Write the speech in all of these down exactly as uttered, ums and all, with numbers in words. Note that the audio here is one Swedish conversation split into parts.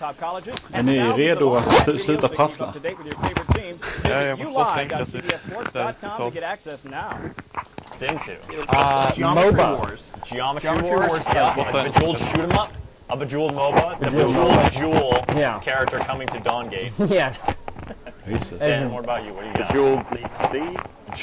Är ni redo att sl- sluta prassla? Ja, jag måste bara sänka sig. Sting to. Uh, MOBA. Geometry Wars. Yeah. A bejeweled shoot 'em up. A bejeweled MOBA. The bejeweled jewel Yeah. character coming to Dawngate. Yes. Jesus. Dan, more about you. What do you got? Bejeweled Need for Speed.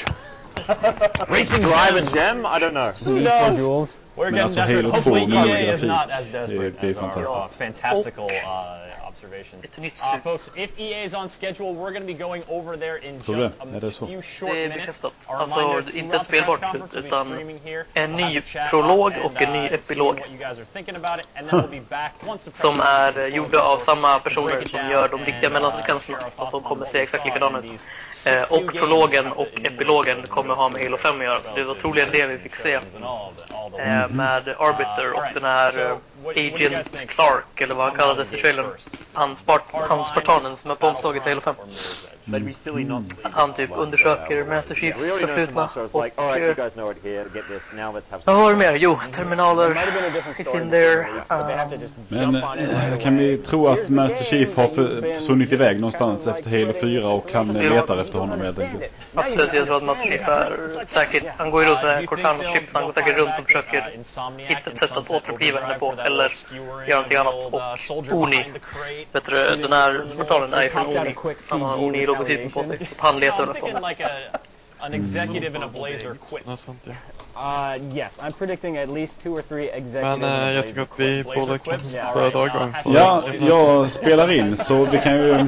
Racing Drive and Gems. Gem? I don't know. Need for Jewels. We're Men getting alltså desperate. Halo Hopefully två E A med is grafik. not as Det, desperate det är as our uh, fantastiskt. fantastical uh, observations. Ett nytt Uh, slut. folks, if E A is on schedule, we're going to be going over there in Tror just du? a Är det så? few short Det är minutes. bekräftat. A Alltså, reminder, inte ett throughout the press spelbart conference, slut, we'll be utan streaming here. en We'll have ny a chat prolog and, och en ny uh, epilog. see what you guys are thinking about it, and then we'll be back once the Som press är conference eh, is gjorda av over samma to personer break it som down gör de and, riktiga uh, mellansekvenserna. share our Så att de thoughts kommer on se what exakt we saw likadana in ut. these Eh, six new och games prologen that och the new epilogen versions kommer ha med Halo fem att göra. Så det var troligen det vi fick se. and all the- all the- Eh, med Arbiter och den här eh, Agent Clark, eller vad han kallades i trailern. Han, spart, han spartanen som är på omslaget till Halo fem. They'd be silly not to leave. Att han typ undersöker Master We Chiefs already know so förflutna. much, so it's Och like, alright, you eh, guys know it here, get this, now let's have vad some... var det mer? Jo, terminaler is in there. Men äh, kan vi tro att Master Chief har för, försvunnit iväg någonstans efter Halo fyra och han äh, letar efter honom helt enkelt? Absolut, jag tror att Master Chief är säkert. Han går ju runt med Cortana-chips, han går säkert runt och försöker hitta ett sätt att återuppliva henne på, eller göra någonting annat. Och Oni, vet du, den här spartanen är ju från Oni. Han har Oni-logotypen på sig, så att han letar efter honom. like a an executive in a blazer quit. Något sånt, ja. Uh, yes, I'm predicting at least two or three executives. Men äh, jag tycker att vi borde kanske börja dra igång. Ja, jag spelar in så vi kan ju...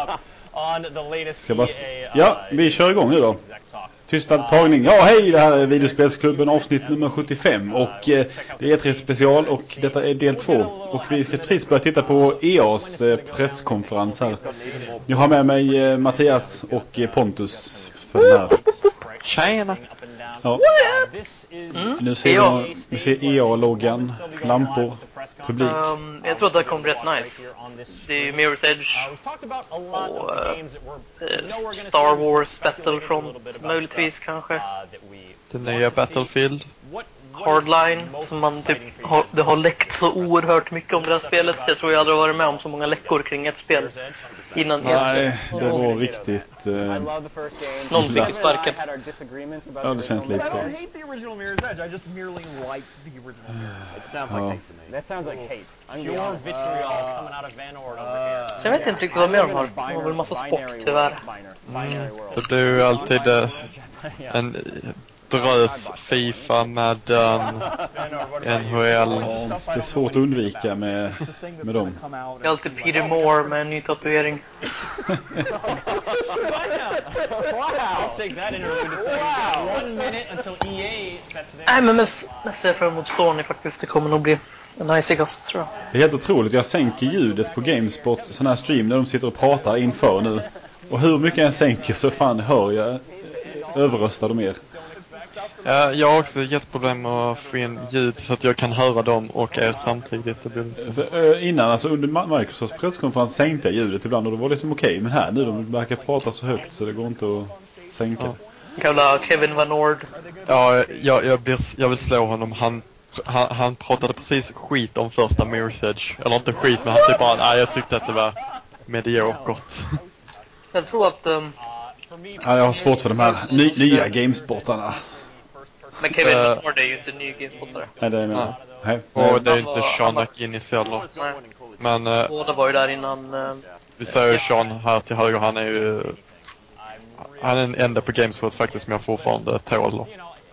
Ska bara... Ja, vi kör igång nu då. Tystnad tagning. Ja, hej, det här är Videospelsklubben avsnitt nummer sjuttiofem och eh, det är E tre special och detta är del två. Och vi ska precis börja titta på E A's eh, presskonferens här. Jag har med mig eh, Mattias och eh, Pontus för den här. Tjena! Ja. Mm. Nu ser jag, vi ser E A-loggan, lampor, publik. Um, jag tror att det kommer rätt nice. Det är Mirror's Edge och uh, Star Wars Battlefront möjligtvis kanske. Den nya Battlefield. Hardline, som man typ har, det har läckt så oerhört mycket om det här spelet. Jag tror jag aldrig varit med om så många läckor kring ett spel innan. Nej, det var riktigt... Eh, Någon fick ju sparken. Ja, det känns lite så. I hate the original Mirror's Edge, I just merely like the original Mirror's Edge. It sounds like Ja. hate to me. That sounds like hate. I'm Pure gonna be honest. vitriol coming out of Vanord over here. Så jag vet inte riktigt vad mer de har. De har väl massa sport tyvärr. Det blir ju alltid äh, en drös FIFA, Madden, N H L. Ja, det är svårt att undvika med, med dem. Det är alltid Peter Moore med en ny tatuering. I'll take that interlude. It's wow. One minute until E A sets their... Nej, men mest, mest ser jag fram emot Sony faktiskt. Det kommer nog bli en najsigast, tror jag. Det är helt otroligt. Jag sänker ljudet på GameSpot, sån här stream där de sitter och pratar inför nu. Och hur mycket jag sänker så fan hör jag överrösta dem er. Ja, jag har också jätteproblem med att få in ljud så att jag kan höra dem och er samtidigt. Det blir inte... För, äh, innan, alltså under Microsofts presskonferens sänkte jag ljudet ibland och det var liksom okej. Men här nu, de verkar prata så högt så det går inte att sänka. Ja. Gamla Kevin Van Ord. Ja, jag, jag, blir, jag vill slå honom. Han, han, han pratade precis skit om första Mirror's Edge. Eller inte skit, men han typ bara, nej, jag tyckte att det var mediokert. Jag tror att... Um, Ja, jag har svårt för de här ny, nya GameSpotarna. men Kevin Uh, Van Ord är ju inte ny gamepotare. Nej, det är med. Nej. Och det är Han inte var- Sean han var- McGinnis heller. Nej, Men uh, båda var ju där innan... Uh, vi säger ju Sean här till höger. Han är ju... Han är den enda på GameSpot faktiskt som jag fortfarande tål.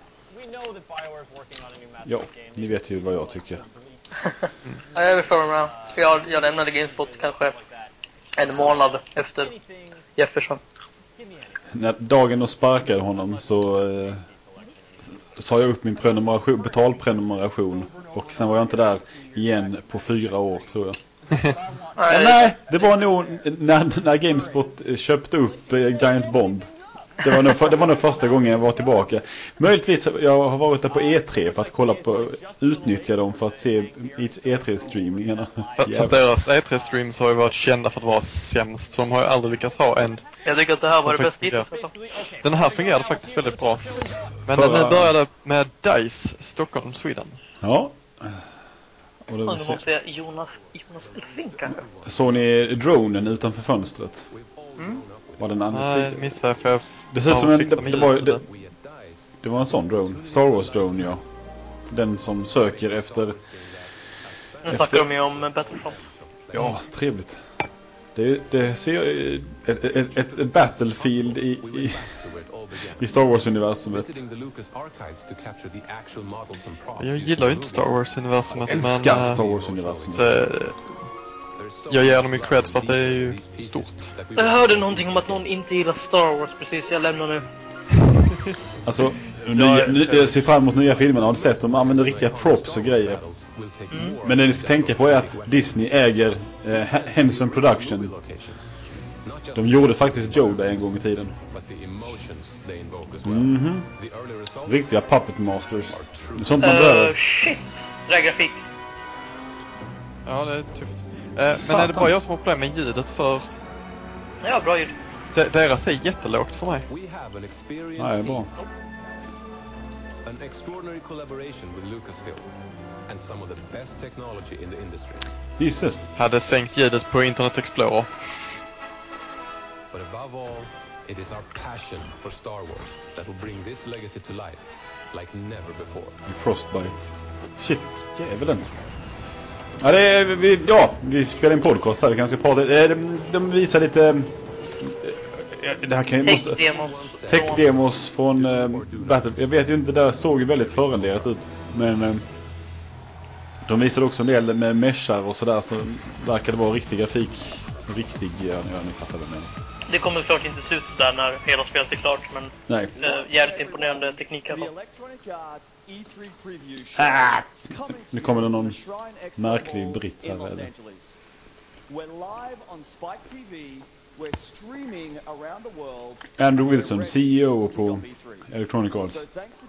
Ja, ni vet ju vad jag tycker. ja, jag vill föra mig. För jag, jag lämnade Gamespot kanske en månad efter Jefferson. När dagen och sparkade honom så eh, sa jag upp min prenumeration, betalprenumeration och sen var jag inte där igen på fyra år tror jag. Nej, Nej, det var nog när, när GameSpot köpte upp eh, Giant Bomb. Det var, nog, det var nog första gången jag var tillbaka. Möjligtvis jag har varit där på E tre för att kolla på, utnyttja dem för att se E tre-streamingarna. Fast deras E tre-streams har ju varit kända för att vara sämst. Så de har ju aldrig lyckats ha en... jag tycker att det här var det bästa Ja. hittills. Den här fungerade faktiskt väldigt bra. Men Förra- nu började med DICE, Stockholm, Sweden. Ja. Och det Ja, vill nu måste jag Jonas, Jonas Elfing kanske. Såg ni dronen utanför fönstret? Mm. Var den andra? Nej, missade för jag Det ser ut som en, det, det, var, det, det. det var en sån drone. Star Wars drone, ja. Den som söker efter... Nu efter... snackar de ju om Battlefront. Ja, trevligt. Det, det ser ett, ett, ett, ett Battlefield i, i, i Star Wars-universumet. Jag gillar ju inte Star Wars-universumet, men... Älskar Star Wars-universumet. Det, jag ger dem ju creds för att det är ju stort. Jag hörde någonting om att någon inte gillar Star Wars precis, jag lämnar nu. Alltså, nya, ny, jag ser fram emot nya filmerna. Har du sett de använder riktiga props och grejer. Mm. Men det ni ska tänka på är att Disney äger eh, Henson Production. De gjorde faktiskt Yoda en gång i tiden. Mhm. Riktiga puppet masters. Sånt man behöver. Uh, shit, det är grafik. Ja, det är tufft. Eh, men är det bara jag som har problem med ljudet för... Ja, bra ljud. De, deras är jättelågt för mig. Nej, det är bra. An extraordinary collaboration with Lucasfilm and some of the best technology in the industry. Jesus. Hade sänkt ljudet på Internet Explorer. But above all, it is our passion for Star Wars that will bring this legacy to life like never before. Frostbite. Shit, jävlen. Ja, det är, vi, ja, vi spelar en podcast här. Vi kanske prata. De, de visar lite... Det här kan ju måste Tech-demos. Tech-demos från äh, Battle. Jag vet ju inte, det där såg ju väldigt förenderat ut. Men äh, de visade också en del med meshar och sådär. Så verkar det vara riktig grafik. Riktig, ja, ja ni fattar det med. Det kommer klart inte se ut där när hela spelet är klart, men Nej. Äh, jävligt imponerande teknik i alla fall. Ah, nu kommer det någon märklig britt här eller? Andrew Wilson, C E O på Electronic Arts.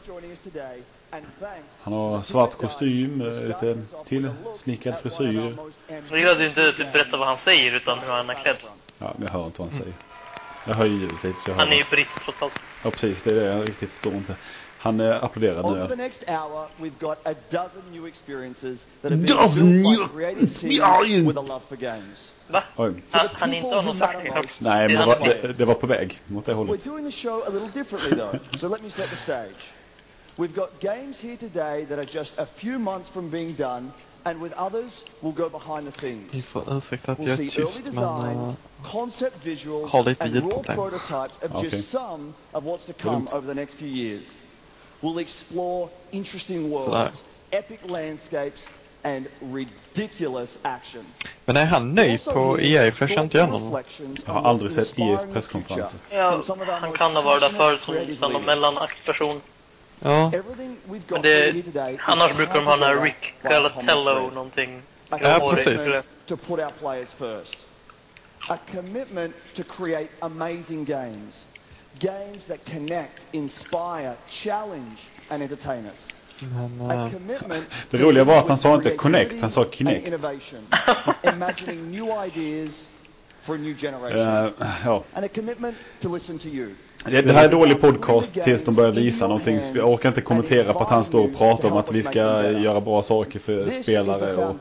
Han har svart kostym, lite tillsnickad frisyr. Jag gillade inte typ berätta vad han säger utan hur han är klädd. Ja, men jag hör inte vad han säger. Jag hör ju lite så jag hör. Han är ju britt trots allt. Ja, precis, det är det jag riktigt förstår inte. Han är applåderad nu. Over the next hour, we've got a dozen new experiences that have been built by creative teams with a love for games. Va? Oj. Han, han inte har någon svart. Nej, men det var, det, det var på väg mot det hållet. We're doing the show a little differently though, so let me set the stage. We've got games here today that are just a few months from being done, and with others, we'll go behind the scenes. Ni får ursäkta att We'll jag är see tyst, early men... designs, Uh, concept visuals, har lite and raw ljudproblem. prototypes of Okay. just some of what's to come over the next few years. We'll explore interesting worlds, epic landscapes, and ridiculous action. Men är han ny på E A? För jag känner inte igen honom. Jag har aldrig sett E A's presskonferenser. Ja, han kan ha varit där förut som, som någon mellanaktperson. Ja. Men det, annars brukar de ha den här Rick Galatello någonting. Ja, precis. To put our players first. A commitment to create amazing games. Games that connect, inspire, challenge and entertain us. Men, A uh, commitment Det roliga var att han sa inte Connect, han sa and Kinect. innovation. Imagining new ideas for a new generation. Uh, ja. And a commitment to listen to you. Det, det här är dålig podcast tills de börjar visa någonting. Jag orkar inte kommentera på att han står och pratar om att vi ska göra bra saker för spelare. Och...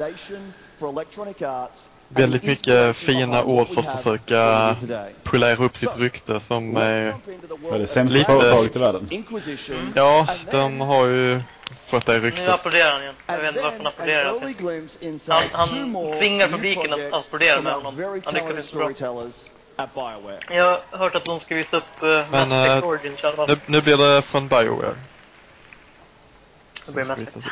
väldigt mycket fina ord för att försöka polera upp sitt rykte som är är det sämsta företaget i världen. Ja, de har ju fått det Nu ryktet. applåderar han igen. Jag vet inte varför han applåderar. Han, han tvingar publiken att applådera med honom. Han lyckas inte bra. Jag har hört att de ska visa upp uh, Men, Mass Effect uh, Origins i alla fall. Nu, nu blir det från BioWare. Det blir som Mass ska visas Effect.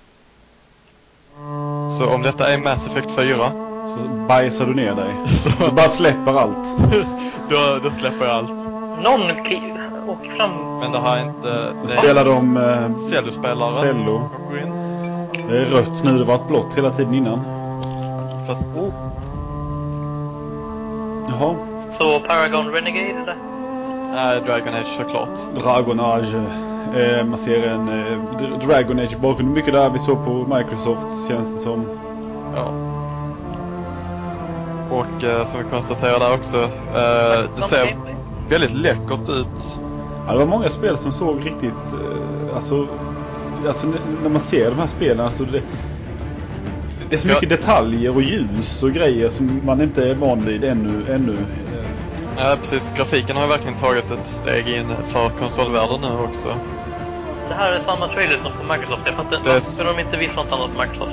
upp. Så om detta är Mass Effect fyra Så bajsar du ner dig. så Du bara släpper allt. då, då släpper jag allt. Någon kli- åker fram. Men det har inte... Då Det spelar de eh, cellospelare. cello. som går in. Det är rött nu, det var ett blått hela tiden innan. Fast Jaha. Så Paragon Renegade eller? nej, Dragon Age såklart. Dragon Age. Eh, man ser en eh, Dragon Age bakom. Mycket där vi såg på Microsoft känns det som. Ja. Och eh, som vi konstaterar där också, eh, det ser väldigt läckert ut. Ja, det var många spel som såg riktigt eh, alltså, alltså n- när man ser de här spelen alltså det, det är så mycket detaljer och ljus och grejer som man inte är van vid ännu. ännu. Ja, precis. Grafiken har verkligen tagit ett steg in för konsolvärlden nu också. Det här är samma trailer som på Microsoft. Jag fattar inte varför de inte visar något annat på Microsoft.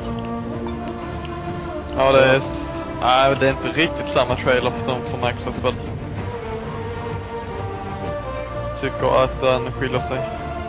Ja, det är... Nej, det är inte riktigt samma trailer som på Microsoft. Jag tycker att den skiljer sig.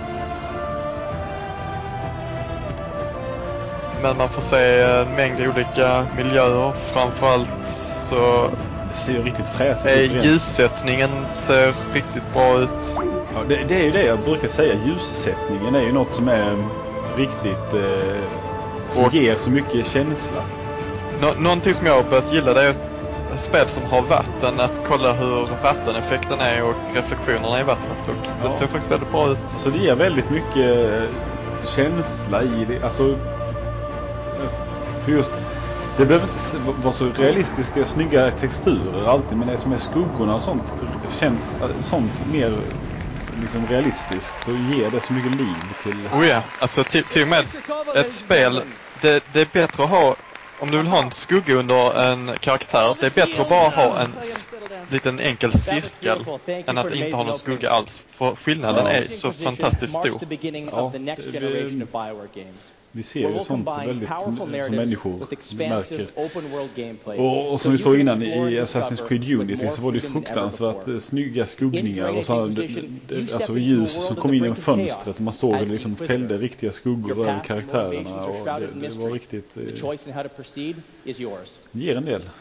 Men man får se en mängd olika miljöer. Framförallt så... Det ser ju riktigt fräsigt ut. Ljussättningen ser riktigt bra ut. Ja, det, det är ju det jag brukar säga. Ljussättningen är ju något som är riktigt... Eh, som och, ger så mycket känsla. Nå- någonting som jag har börjat gilla, det är ett spel som har vatten. Att kolla hur vatteneffekten är och reflektionerna i vattnet. Och det ja. ser faktiskt väldigt bra ut. Så det ger väldigt mycket känsla i det. Alltså... För just... Det behöver inte vara så realistiska, snygga texturer alltid, men det som är skuggorna och sånt känns sånt mer liksom realistiskt, så ger det så mycket liv till... Oh ja, alltså till, till och med ett spel, det, det är bättre att ha, om du vill ha en skugga under en karaktär, det är bättre att bara ha en s- liten enkel cirkel än att inte ha någon skugga alls, för skillnaden är så fantastiskt stor. Ja, det, vi ser ju sånt väldigt som människor märker. Och, och som vi såg innan i Assassin's Creed Unity så var det fruktansvärt snygga skuggningar och så, alltså ljus som kom in genom fönstret och man såg det liksom fällde riktiga skuggor över karaktärerna och det, det var riktigt eh, ger en del.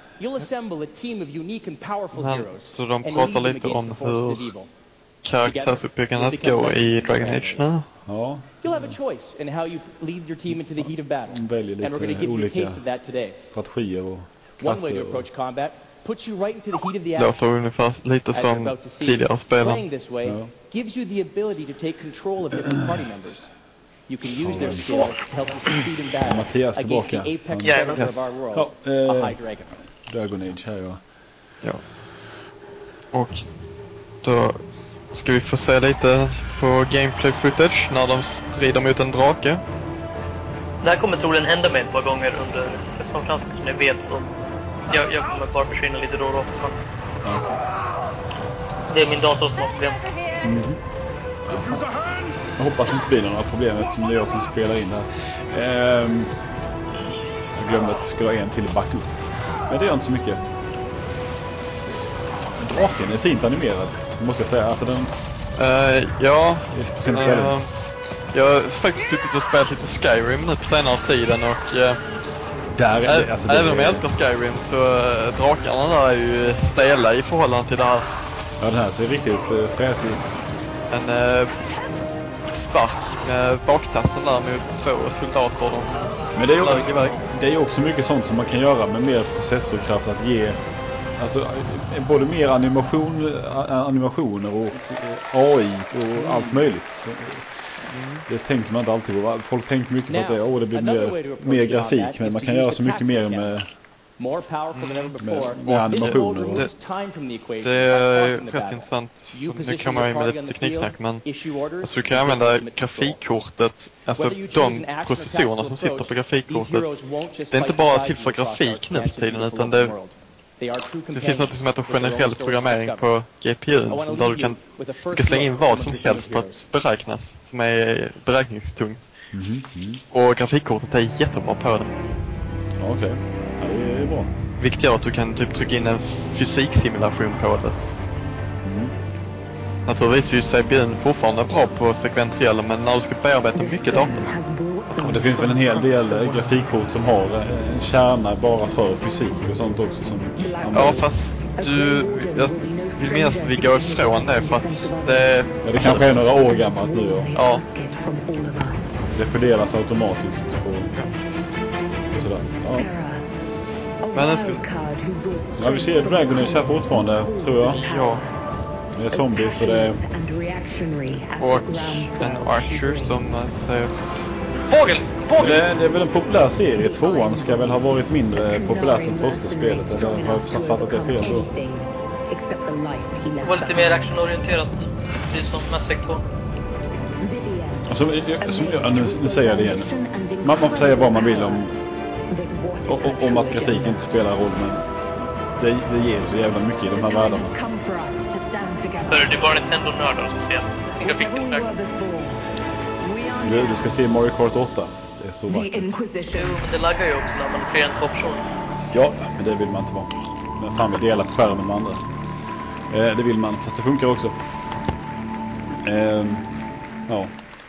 Men, så de pratar lite om hur karaktärsuppbyggandet går i Dragon Age nu. Ja. You'll have a choice in how you lead your team into the heat of battle. Väljer lite and we're going to give you a taste of that today. Strategier och klasser. One way to approach combat puts you right into the heat of the action. Låter ungefär lite som tidigare spelen. Playing this way ja. gives you the ability to take control of different party members. You can use their skills to help you succeed in battle Mattias against tillbaka. the apex Yeah, predator yes. of our world, ja, eh, a high dragon. Dragon Age här, ja. Ja. Och då ska vi få se lite på gameplay footage när de strider mot en drake. Det här kommer troligen hända mig ett par gånger under presskonferensen, som ni vet, så jag, jag kommer bara försvinna lite då och då. Men Okay. det är min dator som har problem. Mm. Jag hoppas inte det blir några problem eftersom det är jag som spelar in här. Ehm, jag glömde att vi skulle ha en till backup. Men det gör inte så mycket. Draken är fint animerad, måste jag säga. Alltså den... Uh, ja, på sin uh, jag har faktiskt suttit och spelat lite Skyrim nu på senare tiden och uh, där är det, alltså det även är... om jag älskar Skyrim så uh, drakarna där är ju stela i förhållande till det här. Ja, den här ser riktigt uh, fräsig ut. En uh, spark med baktassen där med två soldater. Men det är, ju, det är ju också mycket sånt som man kan göra med mer processorkraft, att ge alltså både mer animation, animationer och A I och allt möjligt. Så det tänker man inte alltid på. Folk tänker mycket på att det, åh, det blir mer, mer grafik, men man kan göra så mycket mer med, med, med animationer. Och... Det, det är rätt intressant. Nu kommer jag in med lite tekniksnack, men alltså, du kan använda grafikkortet, alltså de processorerna som sitter på grafikkortet. Det är inte bara till för grafik nu för tiden, utan det Det finns något som heter generell programmering på G P U där du kan, du kan slänga in vad som helst på att beräknas, som är beräkningstungt. Mm -hmm. Och grafikkortet är jättebra på det. Okej, okay. Ja, det är bra. Vilket gör att du kan typ trycka in en fysiksimulation på det. Mm. Naturligtvis är ju C P U fortfarande bra på sekventiell, men när du ska bearbeta mycket data. Och det finns väl en hel del grafikkort som har en kärna bara för fysik och sånt också som ja, fast du, jag vill minnas att vi går ifrån det för att det... Ja, det kanske är några år gammalt nu. Ja. Ja. Det fördelas automatiskt på, på sådär. Ja. Men det ska... Ja, vi ser Dragon Age här fortfarande, tror jag. Ja. Det är zombies och det är... Och en Archer som säger... Fågel! Fågel! Det, det är väl en populär serie. Tvåan ska väl ha varit mindre populärt än första spelet. Eller har jag fattat det fel då? Det var lite mer actionorienterat, precis som Mass Effect två. Alltså, som, nu, nu säger jag det igen. Man, man får säga vad man vill om Och, och, om att grafik inte spelar roll, men det, det ger så jävla mycket i de här världarna. För det är bara Nintendo-nördar som ser grafiken där. Du, du ska se Mario Kart åtta. Det är så vackert. Jo, men det laggar ju också när man blir en toppshow. Ja, men det vill man inte vara. Men fan, vi delar på skärmen med andra. Eh, det vill man, fast det funkar också. Eh, ja.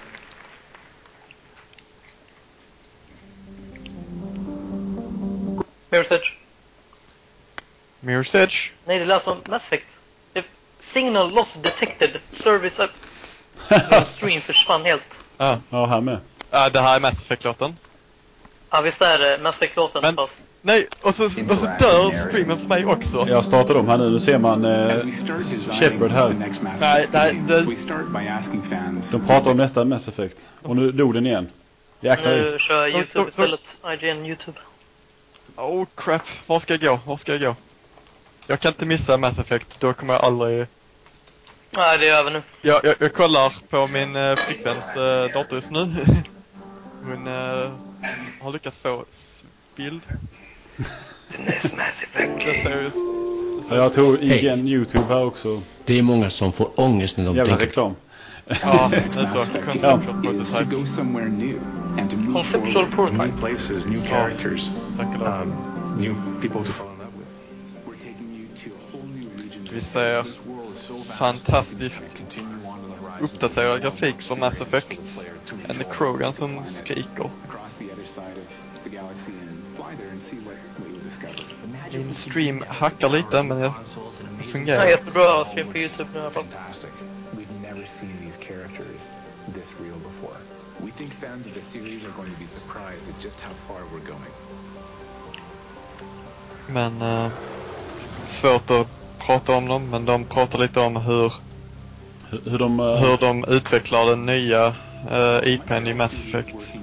Mirror's Edge. Mirror's Edge? Nej, det läser om Mass Effect. Signal loss detected. Service up. Stream försvann helt. Ja, ja här med. Ja, det här är Mass Effect-låten. Ja, visst är det Mass Effect-låten. Men, fast... nej, och så, och så dör streamen för mig också. Jag startar dem här nu. Nu ser man eh, Shepard här. Nej, nej, det... De pratar om nästa Mass Effect. Och nu dog den igen. Jäklar. Nu kör jag YouTube istället. I G N YouTube. Oh crap, var ska jag gå? Var ska jag gå? Jag kan inte missa Mass Effect, då kommer jag aldrig... Nej, det är över nu. Jag, jag, jag kollar på min uh, flickväns uh, dator just nu. Hon uh, har lyckats få bild. Mass Effect. Det ser just... Ja, jag tror I G N YouTube här också. Det är många som får ångest när de jävla tänker... reklam. Ja, det är så. Conceptual prototype. To go somewhere new and to move Conceptual forward, prototype. new places, new characters, um, new people to fall in love with. We're taking you to a whole new region. Vi ser fantastisk uppdaterad grafik för Mass Effect. En Krogan som skriker. Min stream hackar lite, men det fungerar. Ja, jättebra stream på YouTube nu i alla fall. Never seen these characters this real before. We think fans of the series are going to be surprised at just how far we're going. Men uh, svårt att prata om dem, men de pratar lite om hur hur, hur de uh... hur de utvecklar den nya uh, I P:n i Mass Effect.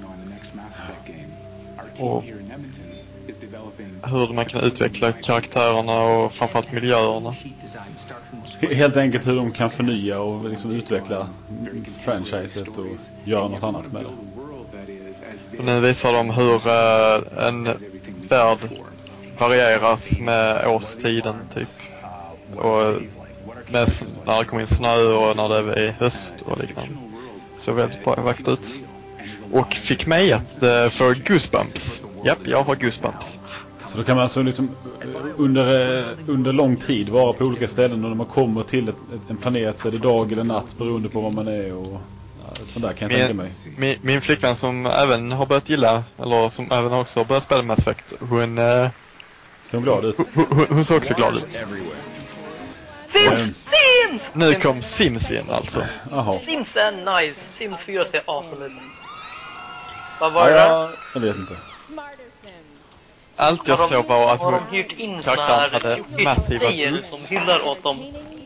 Och hur man kan utveckla karaktärerna och framförallt miljöerna. Helt enkelt hur de kan förnya och liksom utveckla franchiset och göra något annat med det. Och nu visar de hur uh, en värld varieras med årstiden typ. Och med, när det kommer in snö och när det är höst och liknande. Så väldigt bra vackert ut. Och fick mig att uh, få goosebumps. Japp, jag har goosebumps. Så då kan man alltså liksom under, under lång tid vara på olika ställen, och när man kommer till ett, en planet så är det dag eller natt beroende på var man är och ja, sånt där kan jag tänka mig. Min, min flickan som även har börjat gilla, eller som även också har börjat spela Mass Effect, hon... Eh, ser hon glad ut? Hon, hon, hon ser också glad ut. Sims! Sims! Nu kom Sims in alltså. Aha. Sims är nice. Sims fyra ser awesome ut. Vad var det ja, där? Jag vet inte. Allt jag såg var att hon hon hyrt in karaktären hade massiva hus som hyllar åt dem.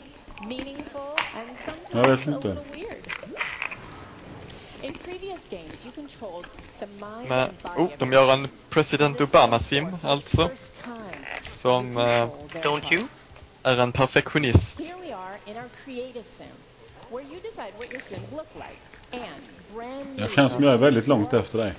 Jag vet inte. Men, oh, de gör en President Obama-sim alltså. Som uh, Don't you? är en perfektionist. Jag känner som jag är väldigt långt efter dig.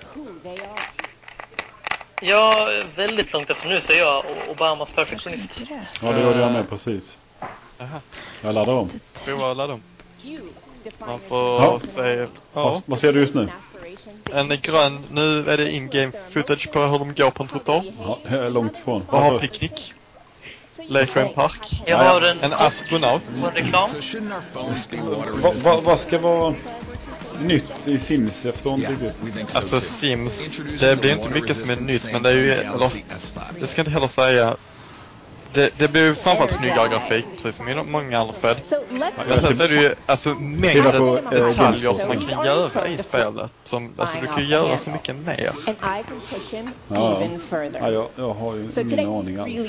Ja, väldigt långt efter nu säger jag Obamas perfektionist. Ja, det gjorde jag med precis. Aha. Jag laddar om. Prova att ladda om. Man får ja. se... Ja. Vad, vad ser du just nu? En grön, nu är det in-game footage på hur de går på en trottoar. Ja, jag är långt ifrån. Och har picknick. Leker i en park. Jag har en, en astronaut. Reklam. Vad va, va ska vara nytt i Sims? Jag förstår inte riktigt. Alltså Sims, det blir inte mycket som är nytt, men det är ju... Eller, det ska inte heller säga... Det, det blir ju framförallt snyggare grafik, precis som i många andra spel. Men sen så är det ju alltså mängden på, äh, detaljer som man kan göra i spelet. Som, alltså du kan ju göra så mycket mer. Ja, ja jag, jag har ju ingen aning alls.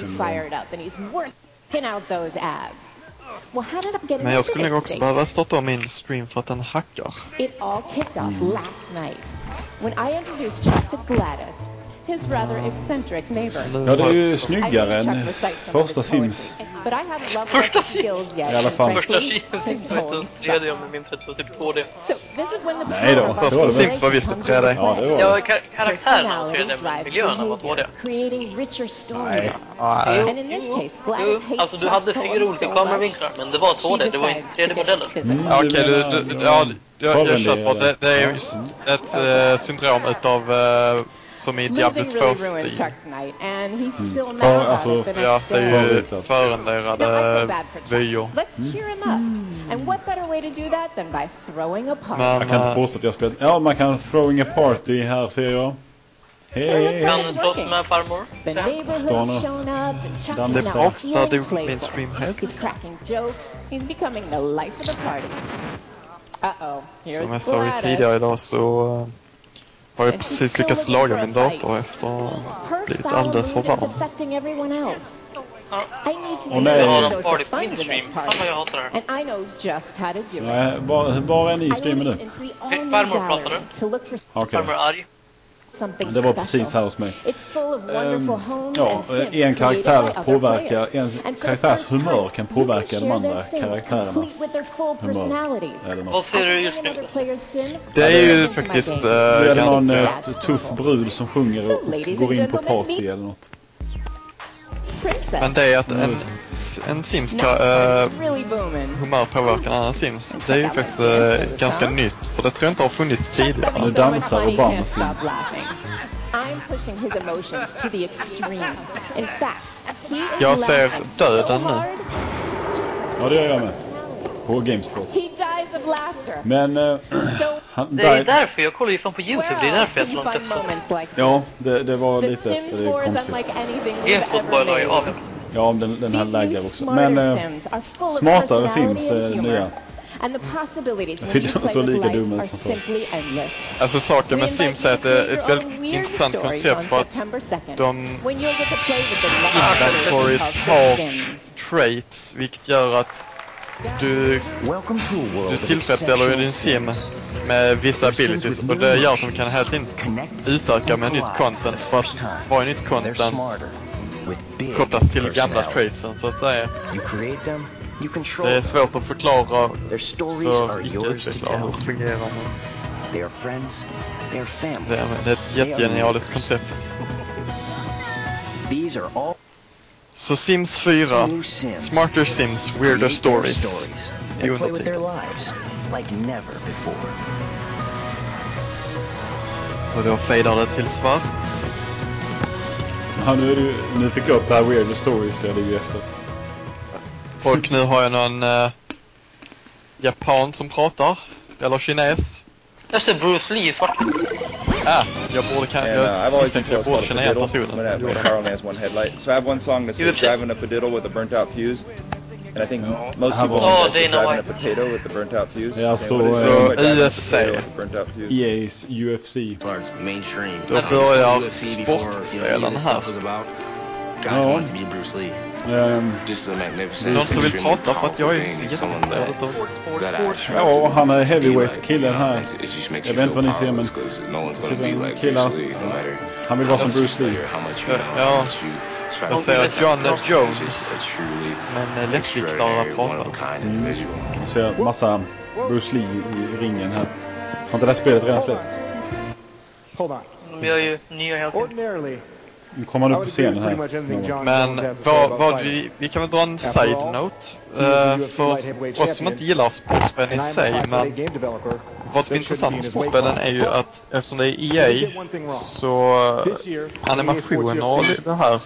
Men jag skulle nog också behöva starta om min stream för att den hackar. It all kicked off last night when I introduced Chuck to Gladys. his rather eccentric neighbor. Ja, det är ju snyggare än första Sims. Första Sims? I alla fall. Första Sims var tre D om jag minns rätt, var typ två D. Nej då. Första Sims var visst i tre D. Ja, det var Ja, kar karaktärerna var tre D, men miljöerna var två D. Nej. Jo, alltså du hade fyra olika kameravinklar, men det var två D, det var inte tre D-modeller. Mm, ja, okej, okay, du, du, ja, jag, jag köper det. Det är just ett uh, syndrom utav uh, som i Diablo två-stil. Mm. För, alltså, ja, det är ju förenderade vyer. Mm. Men, jag kan inte påstå att jag spelat. Ja, man kan throwing a party här, ser jag. Hej! Kan du slåss med farmor? Står nu. Det är ofta du mainstream helt. Som jag sa tidigare idag så uh, har jag precis lyckats laga min dator efter att ha blivit alldeles för varm. Och nej. Jag har en party på min stream. Fan vad jag hatar det. Nej, var, var är ni i streamen nu? Farmor pratar du? Okej. Farmor är arg. Det var precis här hos mig. Um, ja, en karaktär påverkar, en karaktärs humör kan påverka de andra karaktärernas humör. Vad ser du just nu? Det är ju faktiskt uh, det är någon uh, tuff brud som sjunger och går in på party eller något. Men det är att en, en Sims kan uh, humör påverkar en annan Sims. Det är ju faktiskt uh, ganska nytt, för det tror jag inte har funnits tidigare. Nu dansar Obama Sim. Jag ser döden nu. Ja, det gör jag med. På GameSpot. Men uh, han, det är därför jag kollar ifrån på YouTube. Det är därför jag slår inte efter. Ja, det, det var lite efter. Det är konstigt. GameSpot bara ju av. Ja, den, den här lägger också. Men uh, smartare Sims uh, nya. Jag tycker de så lika dumma ut som förr. Alltså saken med Sims är att det är ett väldigt intressant koncept för att de inventories har traits, vilket gör att du, du tillfredsställer ju din sim med vissa abilities, och det gör att de kan hela tiden utöka med nytt content, för att varje nytt content kopplas till gamla traitsen så att säga. Det är svårt att förklara för icke-utvecklare hur det fungerar. Det är, det är ett jättegenialiskt koncept. Så Sims fyra, Smarter Sims, Weirder Stories i undertiteln. Och då fejdar det till svart. Ja, nu, är det, nu fick jag upp det här Weirder Stories, jag ligger ju efter. Och nu har jag någon uh, japan som pratar, eller kines. Jag ser Bruce Lee i svart. Ah, jag borde kanske, jag visste inte jag borde känna igen personen. So I have one song that says driving a padiddle with a burnt out fuse. And I think most people oh, say driving a potato with a burnt out fuse. Ja, så U F C. E A's U F C. Då börjar sportspelen här. Ja. Um, Någon som vill prata, för att jag är inte jätteintresserad av ja, han är heavyweight killen här. Jag vet inte vad ni ser, men killar, han vill vara som Bruce Lee. Ja, jag säger att John Jones, men lättviktare pratar. Mm. Jag ser massa Bruce Lee i ringen här. Har inte det här spelet redan släppt? Vi har ju nya hela tiden. Nu kommer han upp på scenen här. Men vad, vad vi, vi kan väl dra en side-note uh, för oss som inte gillar sportspel i sig, men vad som är intressant med sportspelen är ju att eftersom det är E A så animationer och det här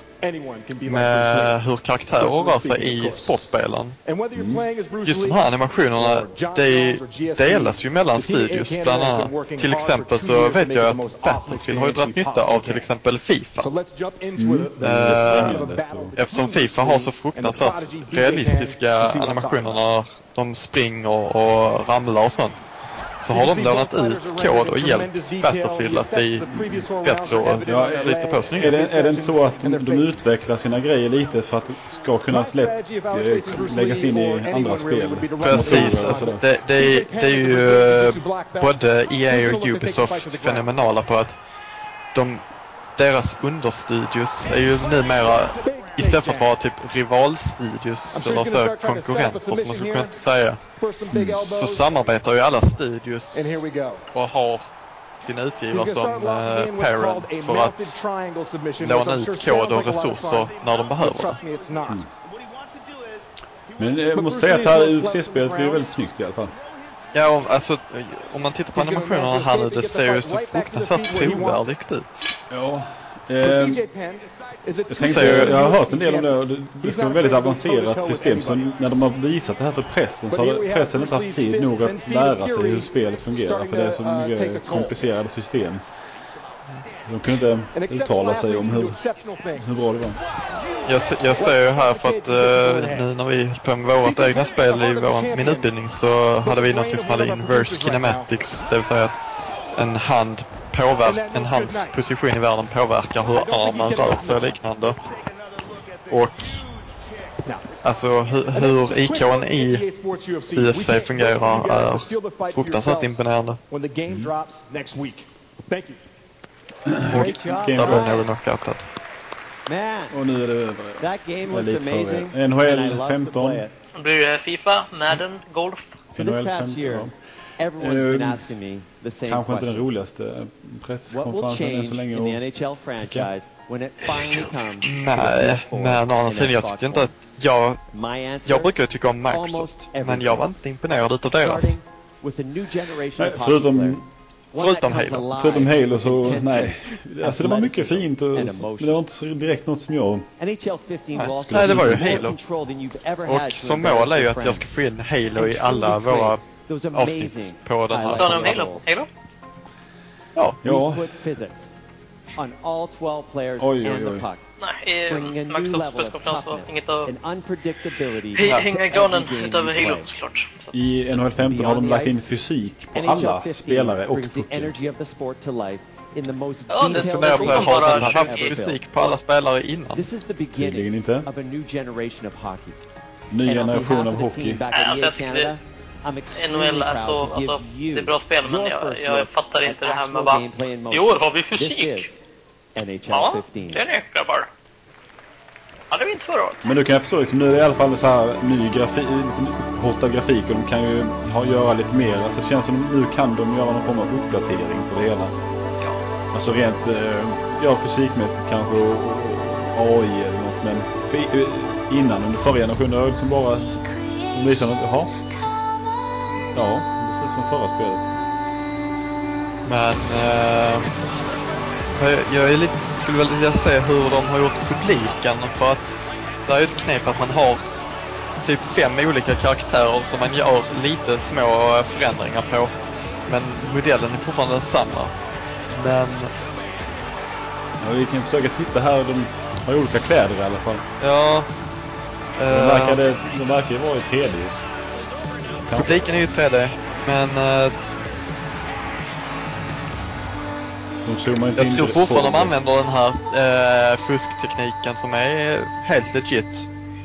med hur karaktärer rör sig i sportspelen. Mm. Just de här animationerna, de delas ju mellan studios bland annat. Till exempel så vet jag att Battlefield har ju dragit nytta av till exempel FIFA. Mm. Uh, eftersom FIFA har så fruktansvärt realistiska animationerna, de springer och ramlar och sånt, så har de lånat ut kod och hjälpt Battlefield att bli bättre och ja, lite på snygga. Är det, är det inte så att de, de utvecklar sina grejer lite för att det ska kunna släpp, läggas in i andra spel? Precis, alltså, det, det, det är ju både E A och Ubisoft fenomenala på att de deras understudios är ju numera, istället för att vara typ rivalstudios eller så konkurrenter som man skulle kunna säga, mm. så samarbetar ju alla studios och har sin utgivare som eh, parent för att låna ut kod och resurser när de behöver. Mm. Men jag måste säga att det här U F C-spelet blir väldigt snyggt i alla fall. Ja, om, alltså, om man tittar på animationerna här nu, det ser ju så fruktansvärt trovärdigt ut. Ja. Eh, jag tänkte, jag har hört en del om det. Det, det ska vara ett väldigt avancerat system. Så när de har visat det här för pressen så har pressen inte haft tid nog att lära sig hur spelet fungerar. För det är så mycket komplicerade system. De kunde inte uttala sig om hur, hur bra det var. Jag, jag säger ju här för att uh, nu när vi höll på med vårt egna spel i vår, min utbildning så hade vi något som hade inverse kinematics. Det vill säga att en hand påverkar, en hands position i världen påverkar hur armen rör sig och liknande. Och alltså hur, hur I K:n i U F C fungerar är fruktansvärt imponerande. Mm. Och där var någon knockout där. Och nu är det över. Det är lite för N H L femton. Det blir FIFA, Madden, Golf. N H L femton. Uh, kanske inte den roligaste presskonferensen än så länge. Och, nej, men å andra sidan, jag tyckte inte att jag, jag brukar tycka om Microsoft, men jag var inte imponerad utav deras. Nej, förutom Förutom Halo. Förutom Halo så, nej. Alltså det var mycket fint och men det var inte direkt något som jag... Nej, nej det var ju Halo. Och som mål är ju att jag ska få in Halo i alla våra avsnitt på den här. Så om Halo? Halo? Ja. Ja. On all twelve players oj, oj, and oj. the puck. Nej, Microsofts presskonferens var inget av... Unpredictability. Hänga i granen utöver Halo, såklart. I N H L femton har de lagt in fysik på alla spelare och pucken. Ja, det funderar på att ha den här fysik på alla spelare innan. Tydligen inte. Ny generation av hockey. N H L är så, alltså, det är bra spel, men jag, jag fattar inte det här med bara, i år har vi fysik. Ja, det är det, grabbar. Ja, det var inte förra året. Men du kan jag förstå, liksom, nu är det i alla fall så här ny grafik, lite hotad grafik och de kan ju ha, göra lite mer. Alltså det känns som nu kan de göra någon form av uppdatering på det hela. Ja. Alltså rent, eh, ja fysikmässigt kanske och, och A I eller något, men för, innan under förra generationen var det liksom bara, de visade något, jaha. Ja, det ser ut som förra spelet. Men eh, jag är lite, skulle väl vilja se hur de har gjort publiken, för att det är ju ett knep att man har typ fem olika karaktärer som man gör lite små förändringar på, men modellen är fortfarande densamma. Men ja, vi kan försöka titta här, de har olika kläder i alla fall. Ja. De verkar, det, de verkar ju vara i tre D. Publiken är ju tre D, men uh, de jag tror fortfarande de använder den här uh, fusktekniken som är helt legit.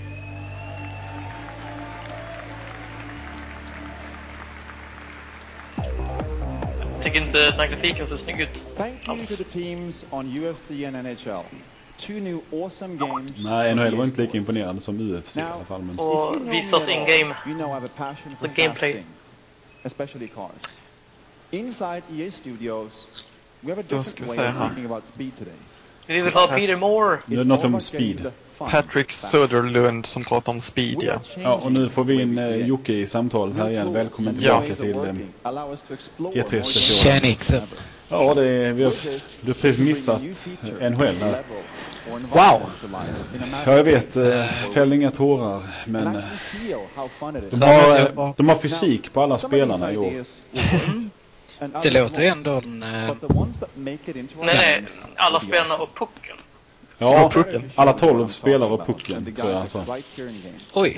Jag tycker inte att den grafiken ser snygg ut. Thank you to the teams on U F C and N H L. Two new awesome games. Nej, N H L var inte lika imponerande som U F C i alla fall. Men... Och visa oss in-game. You know I have a passion for gameplay. things, especially cars. Inside E A Studios, we have a different way of thinking about speed today. Vi vill ha Peter Moore. Det är något om speed. Patrick Söderlund som pratar om speed, ja. Ja, och nu får vi in eh, Jocke i samtalet här igen. Välkommen tillbaka ja. till eh, E tre-sessionen. Tjänixen. Ja, det är, vi har, du har precis missat N H L här. Wow! Ja, jag vet, eh, fäll inga tårar, men eh, de, har, de har fysik på alla spelarna i år. Det låter ändå en... Eh... Nej, nej, alla spelarna och pucken. Ja, pucken. Alla tolv spelare och pucken, tror jag alltså. Oj.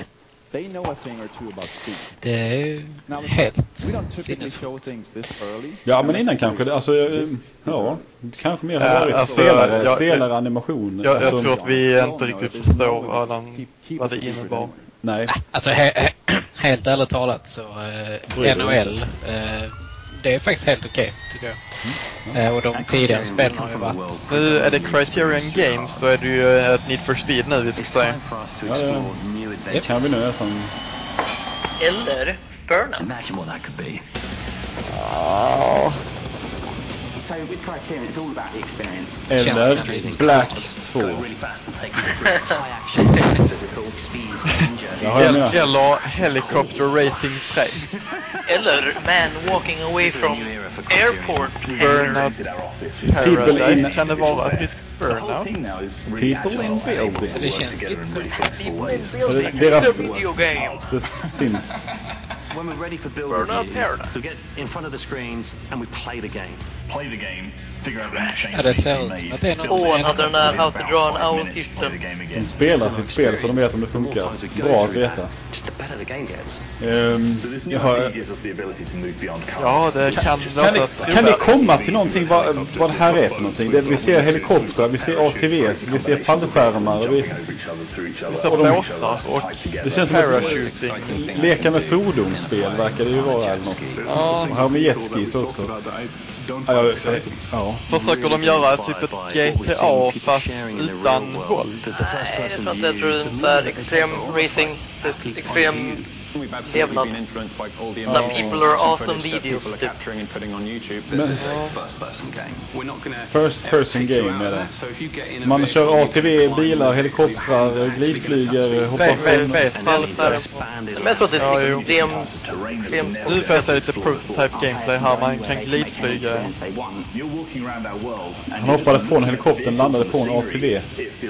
Det är ju helt sinnessjukt. Ja, men innan kanske det, alltså, ja, kanske mer har varit alltså, stelare, jag, stelare animation. Jag, alltså, jag tror att vi inte riktigt förstår vad, den, vad det innebar. Nej. Alltså, he, he, helt ärligt talat så eh, N H L, eh, det är faktiskt helt okej, tycker jag. Mm. Och de tidigare spelen har ju varit... Nu är det Criterion Games, då är det ju ett Need for Speed nu, vi ska säga. Ja, det, det kan vi nu nästan... Eller Burnout. Ja... So with Criterion, it's all about the experience. Eller Black två. Eller, eller Helicopter Racing tre. Eller Man Walking Away from Airport. Burnout Paradise. Kan det vara ett visst Burnout? People in Building. Så det känns lite deras video game. The Sims. When we're ready for building Burnout Paradise. we get in front of the screens and we play the game. Play the game, figure out the Ja, det ser ut som att det är något... Åh, han hade den där How to Draw an Owl system. De spelar sitt spel så de vet om det funkar. Bra att veta. Um, jag har, ja, det kan kan, kan, det, kan det komma till någonting vad, vad det här är för någonting? Det, vi ser helikoptrar, vi ser A T Vs, vi ser fallskärmar. Vi, vi ser båtar och det känns som att leka med fordonsspel verkar det ju vara eller något. Ja. Här med jetskis också. Ja, ja, ja. Försöker de göra typ ett G T A fast utan våld? Nej, jag tror inte. Jag tror det är så här extrem racing, typ extrem levnad. Sådana people are awesome videos typ. Men, first person game är det. Så man kör A T V, bilar, helikoptrar, glidflyger, hoppar från... Men jag tror att det är extremt... Nu får jag säga lite prototype gameplay här. Man kan glidflyga. Han hoppade från helikoptern, landade på en A T V.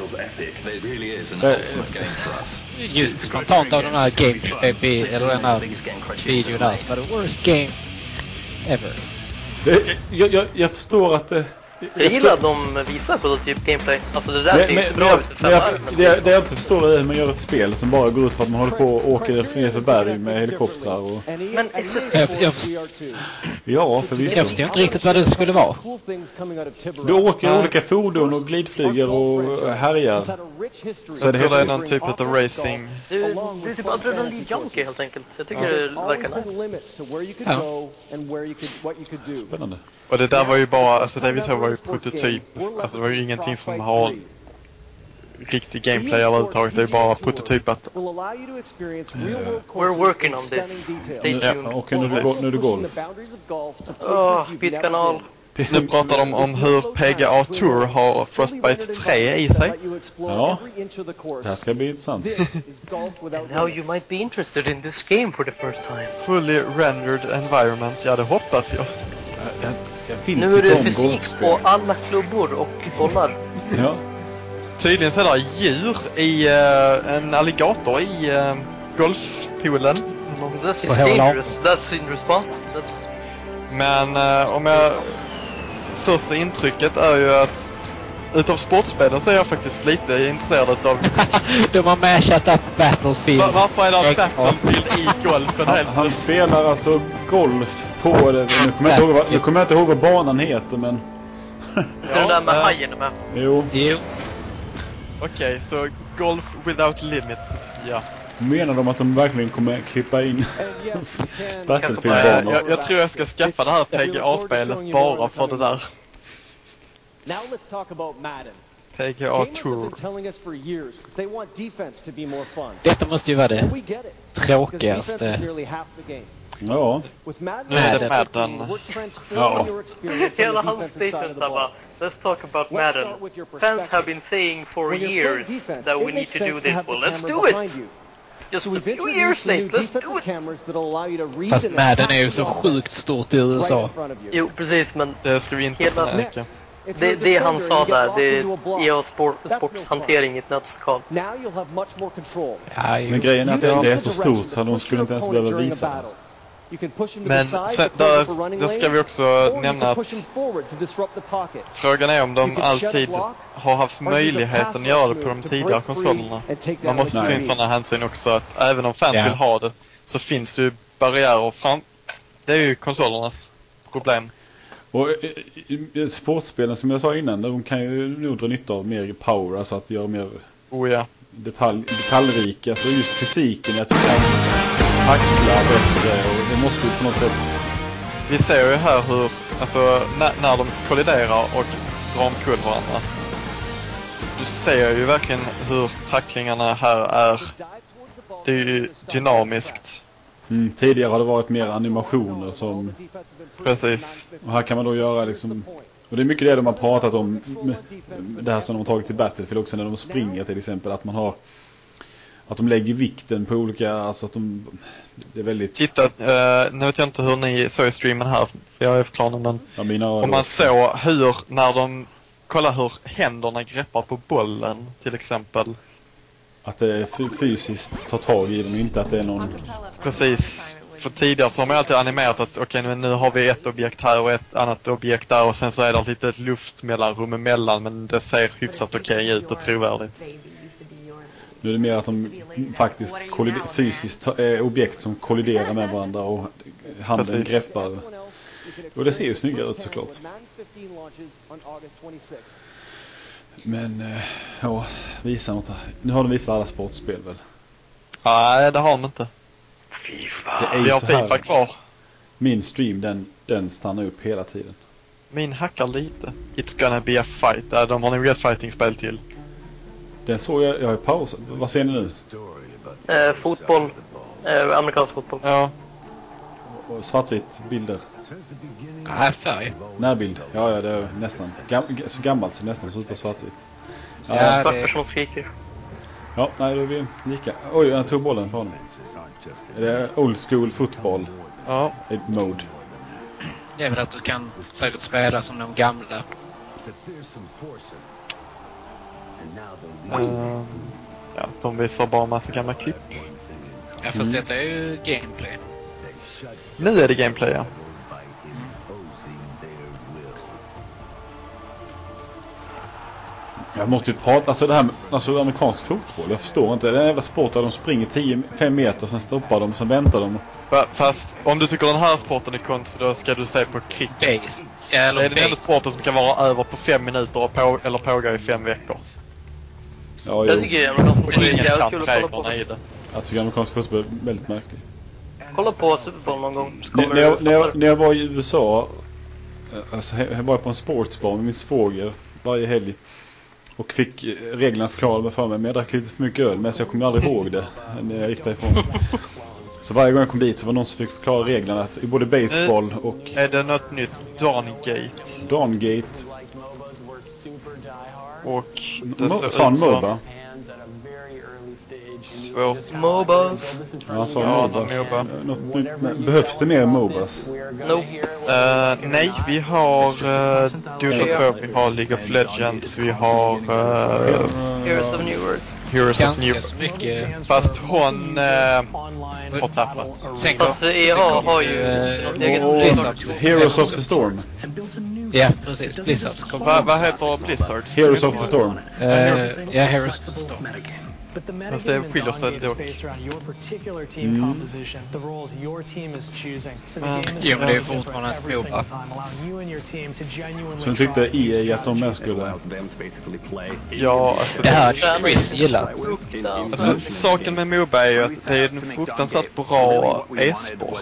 Just spontant av den här gameplay eller den här videon där som var the worst game ever. Jag, jag, jag förstår att det... Jag gillar att de visar prototyp gameplay. Alltså det där ser bra ut för jag, det, det jag inte förstår är hur man gör ett spel som bara går ut på att man håller på och åker ner för berg med helikoptrar och... Men jag, jag, ja, förvisso. Jag förstår inte riktigt vad det skulle vara. Du åker olika fordon och glidflyger och härjar. Så jag tror det är någon typ av racing. Du, du är typ adrenalin junkie helt enkelt. Jag tycker det verkar nice. Ja. Spännande. Och det där var ju bara, alltså det vi såg var ju prototyp. Alltså det var ju ingenting som har riktig gameplay överhuvudtaget. Det är bara prototypat. We're working on this. Stay tuned. Ja, okej, nu är det, nu är det golf. Åh, byt kanal. Nu pratar de om hur P G A Tour har Frostbite tre i sig. Ja, det här ska bli intressant. And now you might be interested in this game for the first time. Fully rendered environment, ja det hoppas jag. jag, jag vill nu är det fysik på alla klubbor och bollar. Ja. Tydligen så är det djur i uh, en alligator i uh, golfpoolen. That's dangerous, that's irresponsible. That's... Men uh, om jag... Första intrycket är ju att utav sportspelen så är jag faktiskt lite intresserad av... De har mashat upp Battlefield. Va- varför är det Battlefield i golfen? Han, han spelar alltså golf på det. Nu kommer jag inte ihåg, nu kommer jag inte ihåg vad banan heter, men... Ja, det är där med hajen med. Jo. Jo. Okej, okay, så golf without limits. Ja. Menar de att de verkligen kommer klippa in Battlefield-banor? Jag, jag tror jag ska skaffa det här P G A-spelet bara för det där. Now let's talk about Madden. P G A Tour. Detta måste ju vara det tråkigaste. Ja. Nu är det Madden. Ja. Hela hans statement där bara, let's talk about Madden. Fans have been saying for years that we need to do this. Well, let's do it! Just a few years late, let's do it! Fast Madden är ju så sjukt stort i U S A. Jo, precis, men det ska vi inte hela, det, det han sa där, det är sport, sportshantering i ett nötskal. Ja, men grejen är att det är så stort så de skulle inte ens behöva visa det. Men sen, där, där ska vi också nämna att frågan är om de alltid har haft möjligheten att göra det på de tidigare konsolerna. Man måste ta in sådana hänsyn också att även om fans yeah. vill ha det så finns det ju barriärer fram. Det är ju konsolernas problem. Och äh, sportspelen som jag sa innan, de kan ju nog dra nytta av mer power, alltså att göra mer oh, ja. detalj, detaljrika. Så just fysiken, jag tycker att tackla bättre och det måste ju på något sätt vi ser ju här hur, alltså när, när de kolliderar och drar omkull varandra. Du ser ju verkligen hur tacklingarna här är, det är ju dynamiskt. Mm, tidigare har det varit mer animationer som... Precis. Och här kan man då göra liksom... Och det är mycket det de har pratat om, det här som de har tagit till Battlefield också när de springer till exempel, att man har... Att de lägger vikten på olika, alltså att de... Det är väldigt... Titta, uh, nu vet jag inte hur ni såg i streamen här, för jag är förklarande, men... Ja, mina om man såg hur, när de... Kolla hur händerna greppar på bollen, till exempel. Att det fysiskt tar tag i dem, inte att det är någon... Precis. För tidigare så har man alltid animerat att okej, okay, nu har vi ett objekt här och ett annat objekt där och sen så är det lite ett luftmellanrum emellan, men det ser hyfsat okej okay ut och trovärdigt. Nu är det mer att de faktiskt kollider- fysiskt är objekt som kolliderar med varandra och handen Precis. greppar. Och det ser ju snyggare ut såklart. Men, ja, visa något här. Nu har de visat alla sportspel väl? Nej, det har de inte. FIFA. Det är Vi har FIFA kvar. Min stream, den, den stannar upp hela tiden. Min hackar lite. It's gonna be a fight. De har en real fighting-spel till. Den såg jag, jag har pausat. Vad ser ni nu? Eh, fotboll. Eh, amerikansk fotboll. Ja. Och svartvitt bilder. Nej, färg. Närbild. Ja, ja, det är nästan. Gam- så gammalt så nästan så ut av svartvitt. Ja, ja, svart person skriker. Ja, nej, då är vi lika. Oj, jag tog bollen på honom. Är det old school fotboll? Ja. Mode. Det är väl att du kan säkert spela som de gamla. Uh, ja, de visar bara en massa gamla klipp. Ja, fast mm. detta är ju gameplay. Nu är det gameplay, ja. Jag måste ju prata, alltså det här med, alltså amerikansk fotboll, jag förstår inte. Det är en jävla sport där de springer tio fem meter, sen stoppar de, sen väntar de. Fast om du tycker den här sporten är konstig, då ska du se på cricket. Base. Eller det är den enda sporten som kan vara över på fem minuter och på, eller pågå i fem veckor. Ja, jag tycker amerikansk fotboll är jävligt kul att kolla på. Jag tycker amerikansk fotboll är väldigt märklig. Kolla på Super Bowl någon gång. N- när, jag, när, jag, när jag var i U S A, alltså, jag var på en sportsbar med min svåger varje helg. Och fick reglerna förklarade för mig, men jag drack lite för mycket öl, men så jag kommer aldrig ihåg det när jag gick därifrån. Så varje gång jag kom dit så var någon som fick förklara reglerna i både baseball och... Är det något nytt? Dawngate. Dawngate. Och... Mo- Fan MOBA. Svårt. MOBAs. Ja, så ja, MOBA. Något nytt. Behövs det mer MOBAs? Nope. Uh, nej, vi har uh, Dota två, vi har League of Legends, vi har uh, Heroes of New Earth. Heroes of New Earth. Fast hon uh, har tappat. Fast E A har ju något eget. Heroes of the Storm. Ja, precis. Blizzard. Vad va heter Blizzard? Heroes of the Storm. Uh, ja, Heroes of the Storm. Fast det skiljer sig dock. Mm. Jo, men det är fortfarande ett MOBA. Så du tyckte E A att de mest skulle... Ja, alltså... Det här är Chris gillat. Alltså, saken med MOBA är ju att det är en fruktansvärt bra e-sport.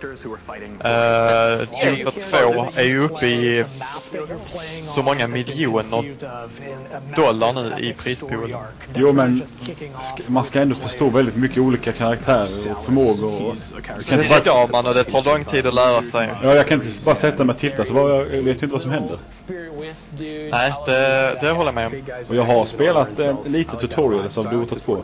Uh, Dota två är ju uppe i så många miljoner dollar nu i prispoolen. Jo, men man ska ändå förstå väldigt mycket olika karaktärer och förmågor. Och kan det ska bara... man och det tar lång tid att lära sig. Ja, jag kan inte bara sätta mig och titta så bara, jag vet ju inte vad som händer. Nej, det, det håller jag med om. Och jag har spelat eh, lite tutorials av Dota två.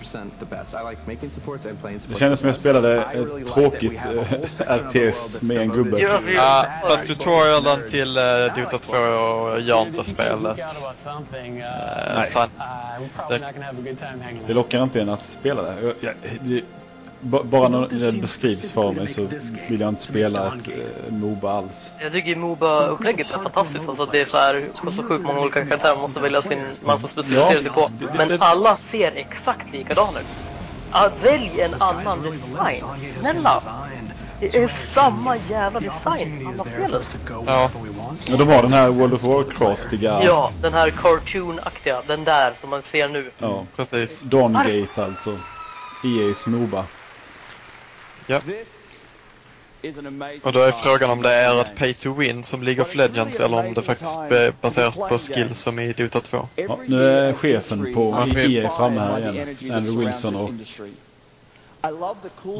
Det kändes som jag spelade ett tråkigt eh, R T S med en gubbe. Ja, fast tutorialen till eh, Dota två gör inte spelet. Eh, sant. Det, det lockar inte en att spela det. Jag, jag, det bara när det beskrivs för mig så vill jag inte spela ett eh, MOBA alls. Jag tycker MOBA-upplägget är fantastiskt. Alltså det är så här, så sjukt många olika karaktärer man måste välja sin, man måste specialisera ja, sig på. Det, det, men det, alla ser exakt likadana ut. Ah, välj en annan design. Snälla! Det är samma jävla design alla spelar. Ja. Ja, de har den här World of Warcraftiga. Ja, den här cartoon-aktiga. Den där som man ser nu. Ja, precis. Dawngate alltså. E A's MOBA. Ja. Och då är frågan om det är ett pay to win som League of Legends eller om det faktiskt är baserat på skill som i Dota två. Ja, nu är chefen på E A framme här igen, Andrew Wilson, och ja,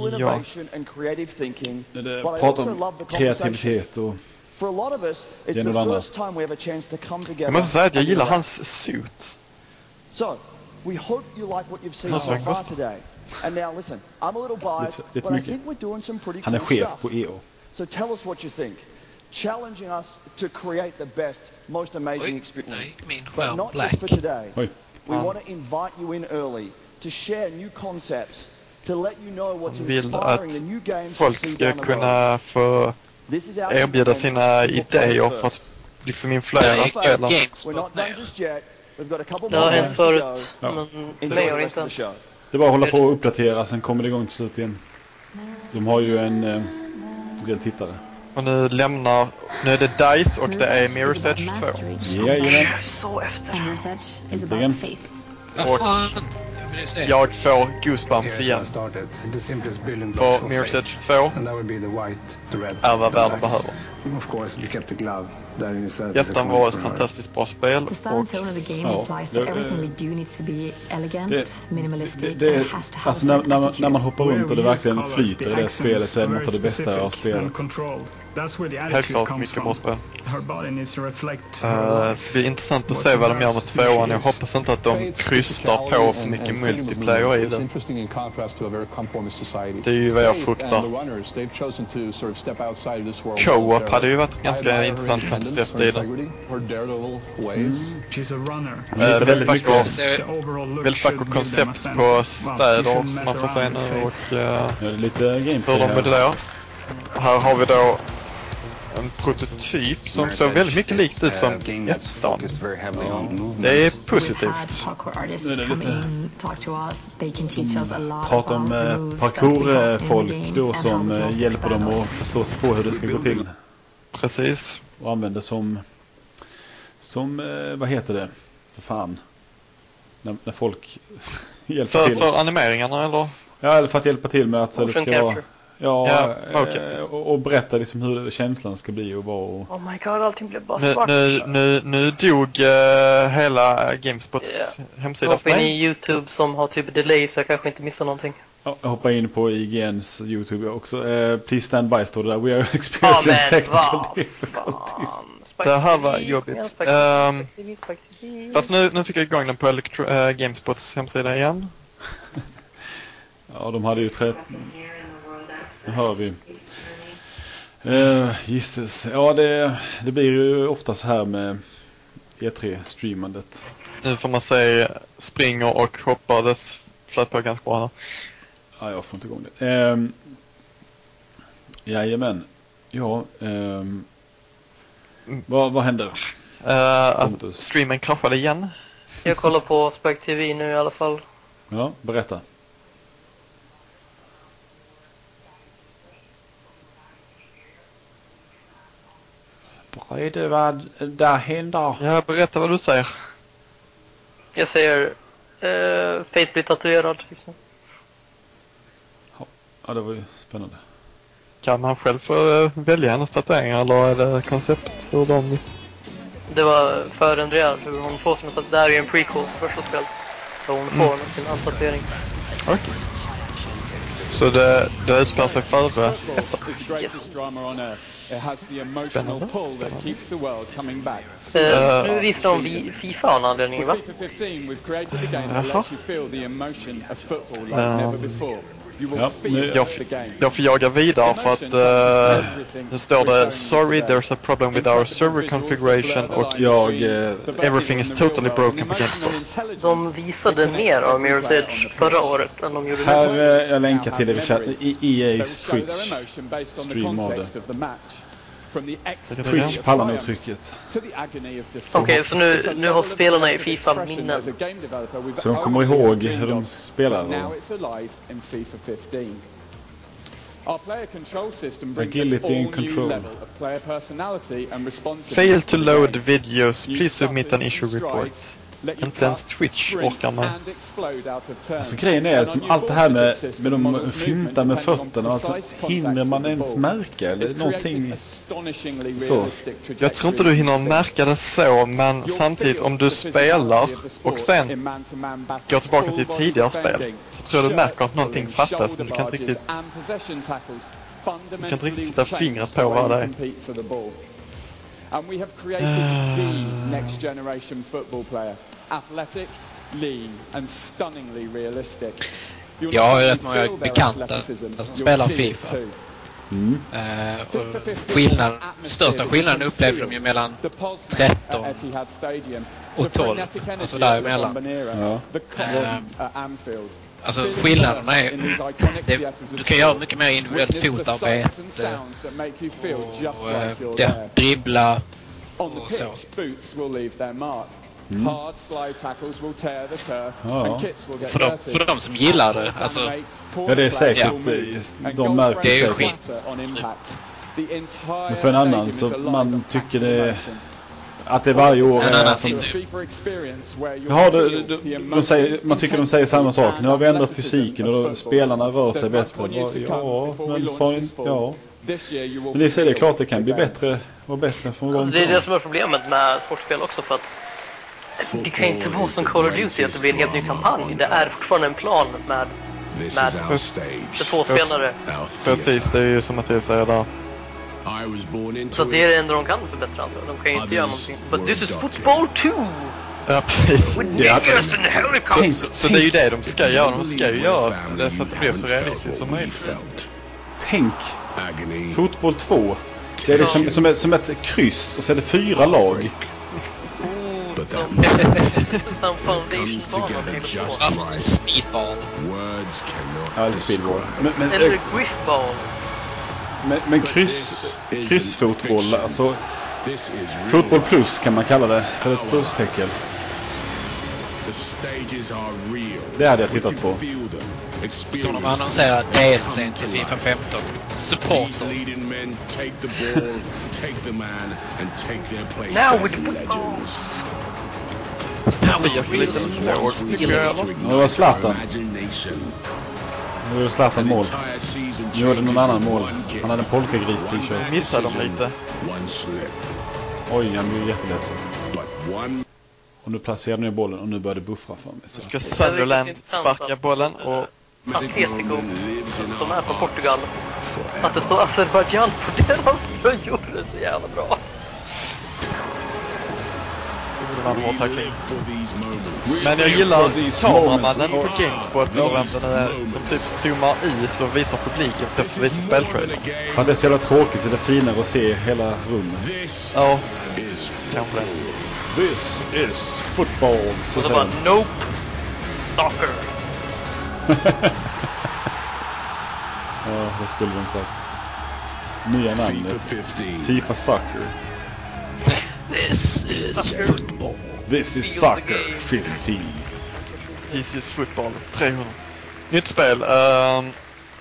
det pratar om kreativitet och det och andra. Jag måste säga att jag gillar hans suit. So, we hope you like what you've seen so far today. And now listen, I'm a little biased, lite, lite but I think we're doing some pretty Han är cool chef stuff. på E O. So tell us what you think. Challenging us to create the best, most amazing experience. I mean, But well, not black. just for today. Oj. We Ja. want to invite you in early to share new concepts, to let you know what's Han vill inspiring the att new games folk you'll see ska down the road. kunna få This is our erbjuda commitment sina to idéer first. för att liksom influera Nej, spelarna. We're not done just yet. We've got a couple Det har more hänt games to go. förut, Ja. men Enjoy mig the har rest inte of the hänt. show. Det är bara att hålla på och uppdatera, sen kommer det igång till slut igen. De har ju en eh, del tittare. Och nu lämnar, nu är det DICE och det är Mirror's Edge två. Jajamän. Så efter. Äntligen. Och jag får goosebumps igen. På Mirror's Edge två är vad världen behöver. Ettan var ett fantastiskt bra spel. The style and tone of the game Ja, applies det- to everything we do needs to be elegant, Det- minimalistic, Det, det, and it has to have alltså a när, certain när, man, attitude. när man hoppar runt och det verkligen flyter i det spelet så är det något av det bästa av spelet. Helt klart mycket bra spel. Uh, det ska bli intressant att se vad de gör med tvåan. Jag hoppas inte att de krystar på för mycket multiplayer i det. Det är ju vad jag fruktar. Co-op hade ju varit ganska intressant koncept i det. Mm. Uh, väldigt vackert väldigt vackert koncept på städer som man får se nu och uh, Ja, det är lite gameplay hur de här. modellerar. Här har vi då en prototyp som ser väldigt mycket likt ut som ettan. Det är positivt. Nu är det lite prata om eh, parkourfolk då som eh, hjälper dem att förstå sig på hur det ska gå till. Precis. Och använder som som eh, vad heter det? För fan. När, när folk hjälper För, till. för animeringarna eller? Ja, eller för att hjälpa till med att så det Motion ska vara. capture. Ja, Ja, okay. eh, och, och berätta liksom hur känslan ska bli och vara. Och... Oh my god, allting blev bara Nu, svart. nu, nu, nu dog uh, hela GameSpots Yeah. hemsida Jag för hoppar in mig. i YouTube som har typ delay så jag kanske inte missar någonting. Ja, jag hoppar in på I G N:s YouTube också. Eh, please stand by står det där. We are experiencing Ja, men technical vad difficulties. Det här var jobbigt. Um, fast nu, nu fick jag igång den på Electro, uh, GameSpots hemsida igen. Ja, de hade ju trätt... Nu hör vi. Uh, Jesus. Ja, det, det blir ju ofta så här med E tre-streamandet. Nu får man se springer och hoppar. Det flöt på ganska bra här. Ja, jag får inte igång det. Um, jajamän. Ja, um, vad, vad händer? Uh, att streamen kraschade igen. Jag kollar på Spike T V nu i alla fall. Ja, berätta. Vad är det vad där händer? Ja, berätta vad du säger. Jag säger uh, Fate blir tatuerad just nu. Ja, det var ju spännande. Kan man själv få uh, välja hennes tatueringar eller är det koncept hur de... Det var förändrad hur hon får sina tatueringar. Det här är ju en prequel på första spelet. Så hon får mm. sin tatuering. Okej. Okay. Så det, det utspelar sig före ettan. Yes. Spännande. Uh, nu visar de vi, FIFA av en anledning, va? Jaha. Um, ja, nu, jag, jag får jaga vidare för att uh, nu står det sorry there's a problem with our server configuration och jag uh, everything is totally broken på GameSpot. De visade mer av Mirror's Edge förra året än de gjorde här, nu. Här uh, jag länkar till det i E A's Twitch stream av det. Twitch pallar nog trycket. Okej, okay, så nu, nu har spelarna i FIFA minnen. Så de kommer ihåg hur de spelar. Agility and control. Fail to load videos. Please submit an issue report. Inte ens Twitch orkar man. Alltså grejen är som allt det här med, med de fintar med fötterna, alltså, hinner man ens märka eller någonting så? Jag tror inte du hinner märka det så, men samtidigt om du spelar och sen går tillbaka till tidigare spel så tror jag du märker att någonting fattas, men du kan inte riktigt du kan inte riktigt sätta fingret på vad det är. And we have created the next generation football player. Athletic, lean and stunningly realistic. Jag har ju rätt många bekanta som spelar FIFA. Mm. Uh, och skillnaden, största skillnaden upplevde de ju mellan tretton och tolv. Alltså däremellan. Ja. Uh, Alltså skillnaderna är det, du kan göra mycket mer individuellt fotarbete och äh, ja, dribbla och så. Mm. Ja. För, de, för de som gillar det, alltså, ja, det är säkert, ja. De märker det är ju säkert. skit. Men för en annan så man tycker det att det varje år en annan som, sitter. ja, de, de, de säger, man tycker de säger samma sak. Nu har vi ändrat fysiken och då, spelarna rör sig bättre. Ja, men fine, ja. Men det är det klart det kan bli bättre och bättre från gång. Alltså det är det som är problemet med sportspel också, för att det kan inte vara som Call of Duty att det blir en helt ny kampanj. Det är fortfarande en plan med med två spelare. Precis, det är ju som att jag säger där. Så det är det enda de kan förbättra. De kan ju inte göra någonting. But this is football too! Ja, precis. Det är, så, så det är ju det de ska göra. De ska ju göra det så att det blir så realistiskt som möjligt. Tänk, fotboll två. Det är liksom som ett, som ett kryss och så är det fyra lag. Som foundation-bana. Speedball. Ja, eller speedball. Men, men, eller griffball. Men, men kryss, kryssfotboll, alltså fotboll plus kan man kalla det, för ett plustecken. Det hade jag tittat på. Kommer de annonsera D L C till FIFA femton? Supporter. Now with football. Mattias är lite låg, tycker jag. Det var Zlatan. Nu är det Zlatan mål. Nu gjorde någon annan mål. Han hade en polkagris t-shirt. Missade dem lite. Oj, han blev jätteledsen. Och nu placerade ner bollen och nu började buffra för mig. Så ska Sunderland sparka bollen och Atletico, som är från Portugal, att det står Azerbaijan på deras tröjor, det är så jävla bra. Men jag gillar kameramannen på Gamespot och vem den är, som typ zoomar ut och visar publiken så att visar speltrailer. För att det är så jävla tråkigt så det är finare att se hela rummet. Ja, kanske. This is football. Så, så bara, nope, soccer. Ja, det skulle de sagt. Nya namnet. FIFA Soccer. This is football. This is soccer fifteen. This is football trehundra. Nytt spel. Um,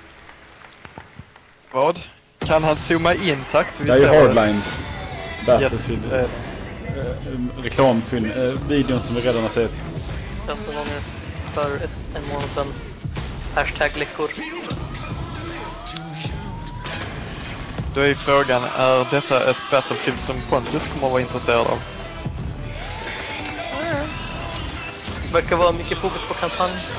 vad? Kan han zooma in, tack? Så vi det är ser ju Hardlines. Battlefield. Yes. Uh, reklamfilm. Uh, videon som vi redan har sett. femton gånger för ett, en månad sedan. Hashtag läckor. Då är frågan, är detta ett Battlefield som Pontus kommer att vara intresserad av? Mm. Verkar vara mycket fokus på kampanj. Mm.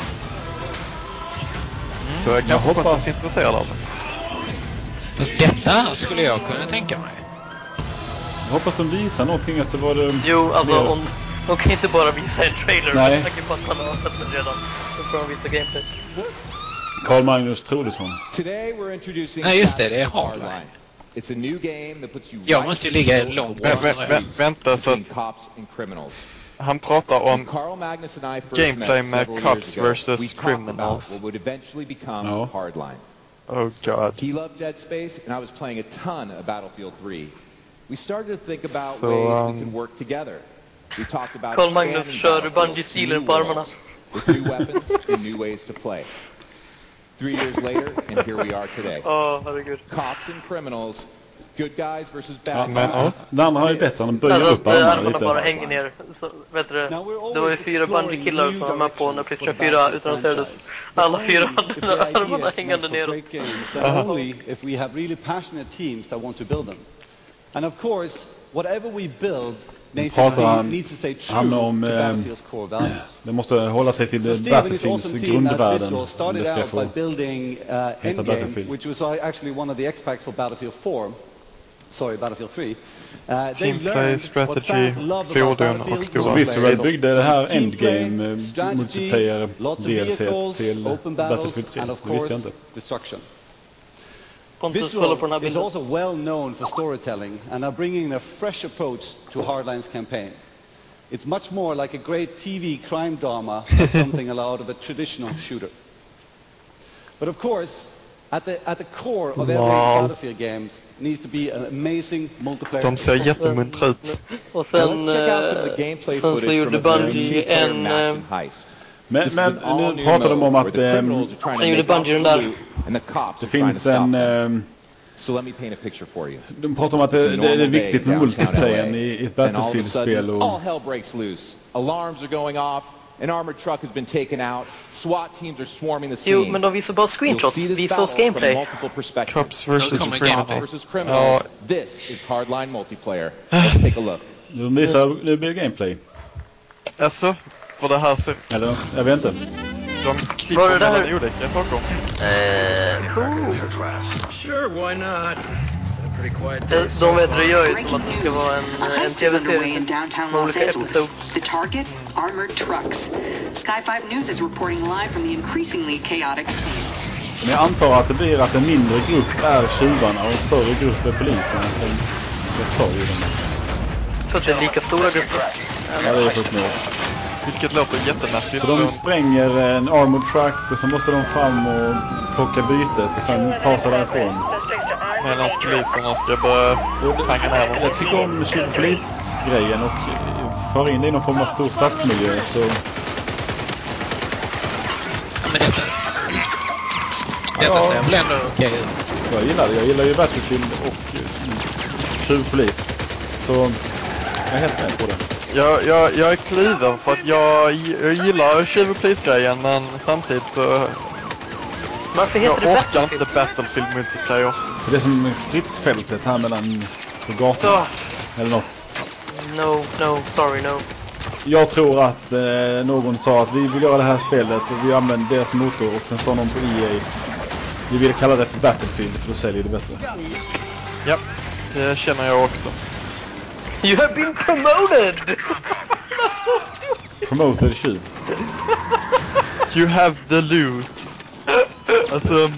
Då är kanske Pontus intresserad av det. Fast detta skulle jag kunna tänka mig. Jag hoppas de visar någonting efter vad det... Jo, alltså om, de kan inte bara visa en trailer. Nej. Jag är säker på att man har sett den redan. Då får de visa gameplay. Carl Magnus Trodesson. Nej, just det, det är Hardline. It's a new game that puts you jag måste ju ligga långt bort. Vä vä vänta så att han pratar om gameplay med cops versus criminals. No. Oh god. He loved Dead Space and I was playing a ton of Battlefield three. We started to think about so, ways um, we can work together. We talked about Carl Magnus kör bungee-stilen på armarna. With new weapons and new ways to play. Three years later, and here we are today. Oh, very good. Cops and criminals Good guys versus bad ja, men, ja. Den andra har ju bättre, den böjer alltså, upp armarna lite. Bara hänger ner. Så, vet du, det var ju fyra bungee-killar som var med på när PlayStation fyra utannonserades. Alla fyra hade armarna hängande ner. Only if we have really passionate teams that want to build them. And of course, whatever we build needs to stay, needs to stay true om, to Battlefield's core values. Det måste hålla sig till so Battlefields grundvärden. Started out by building uh, Endgame, which was actually one of the X-Packs for Battlefield four. Sorry, Battlefield three. Uh, Teamplay, strategy, fordon och stora. Så Visceral byggde det här Endgame multiplayer D L C till Battlefield tre. Det visste jag inte. Destruction. Visceral is also well known for storytelling and are bringing a fresh approach to Hardline's campaign. It's much more like a great T V crime drama than something out of a traditional shooter. But of course, At the, at the core of every wow. Battlefield games needs to be an amazing multiplayer. De ser jättemuntra ut. Och sen, uh, sen så gjorde Bungie en... Uh, men, men nu pratar de om att... Um, sen gjorde Bungie den där. Det finns en... Um, So let me paint a picture for you. De pratar om att det, det är viktigt med multiplayer i ett Battlefield-spel. Och all hell breaks loose. Alarms are going off. An armored truck has been taken out. SWAT teams are swarming the scene. Jo, men de visar bara screenshots. Visar oss gameplay. Cops versus criminals. versus criminals. This is hardline multiplayer. Let's take a look. De visar, det blir gameplay. Alltså, för det här ser... Eller, jag vet inte. De klipper mellan olika saker. Eh, cool. Sure, why not? De vet det gör ju som att det ska vara en, en tv-serie med olika episodes. The target, armored trucks. Sky five News is reporting live from the increasingly chaotic scene. Men jag antar att det blir att en mindre grupp är tjuvarna och en större grupp är poliserna som tar ju dem. Så att det är lika stora grupper? Ja, det är fullt med. Vilket låter jättemärkligt. Så de spränger en armored truck och så måste de fram och plocka bytet och sen ta sig därifrån. Medan poliserna ska börja panga ner dem. Jag tycker om polisgrejen och för in det i någon form av stor stadsmiljö så... Ja, men detta... Detta ser väl ändå okej ut. Jag gillar det. Jag gillar ju Battlefield och tjuvpolis. Så jag är helt med på det. Jag, jag, jag är kluven för att jag, jag gillar tjuvpolisgrejen men samtidigt så... Varför heter jag det orkar inte Battlefield multiplayer. För det är som stridsfältet här mellan på gatan oh. eller något. No, no, sorry, no. Jag tror att eh, någon sa att vi vill göra det här spelet och vi använder deras motor och sen sa någon på E A vi vill kalla det för Battlefield för då säljer det bättre. Ja, det känner jag också. You have been promoted! Promoted tjuv. You have the loot. Alltså...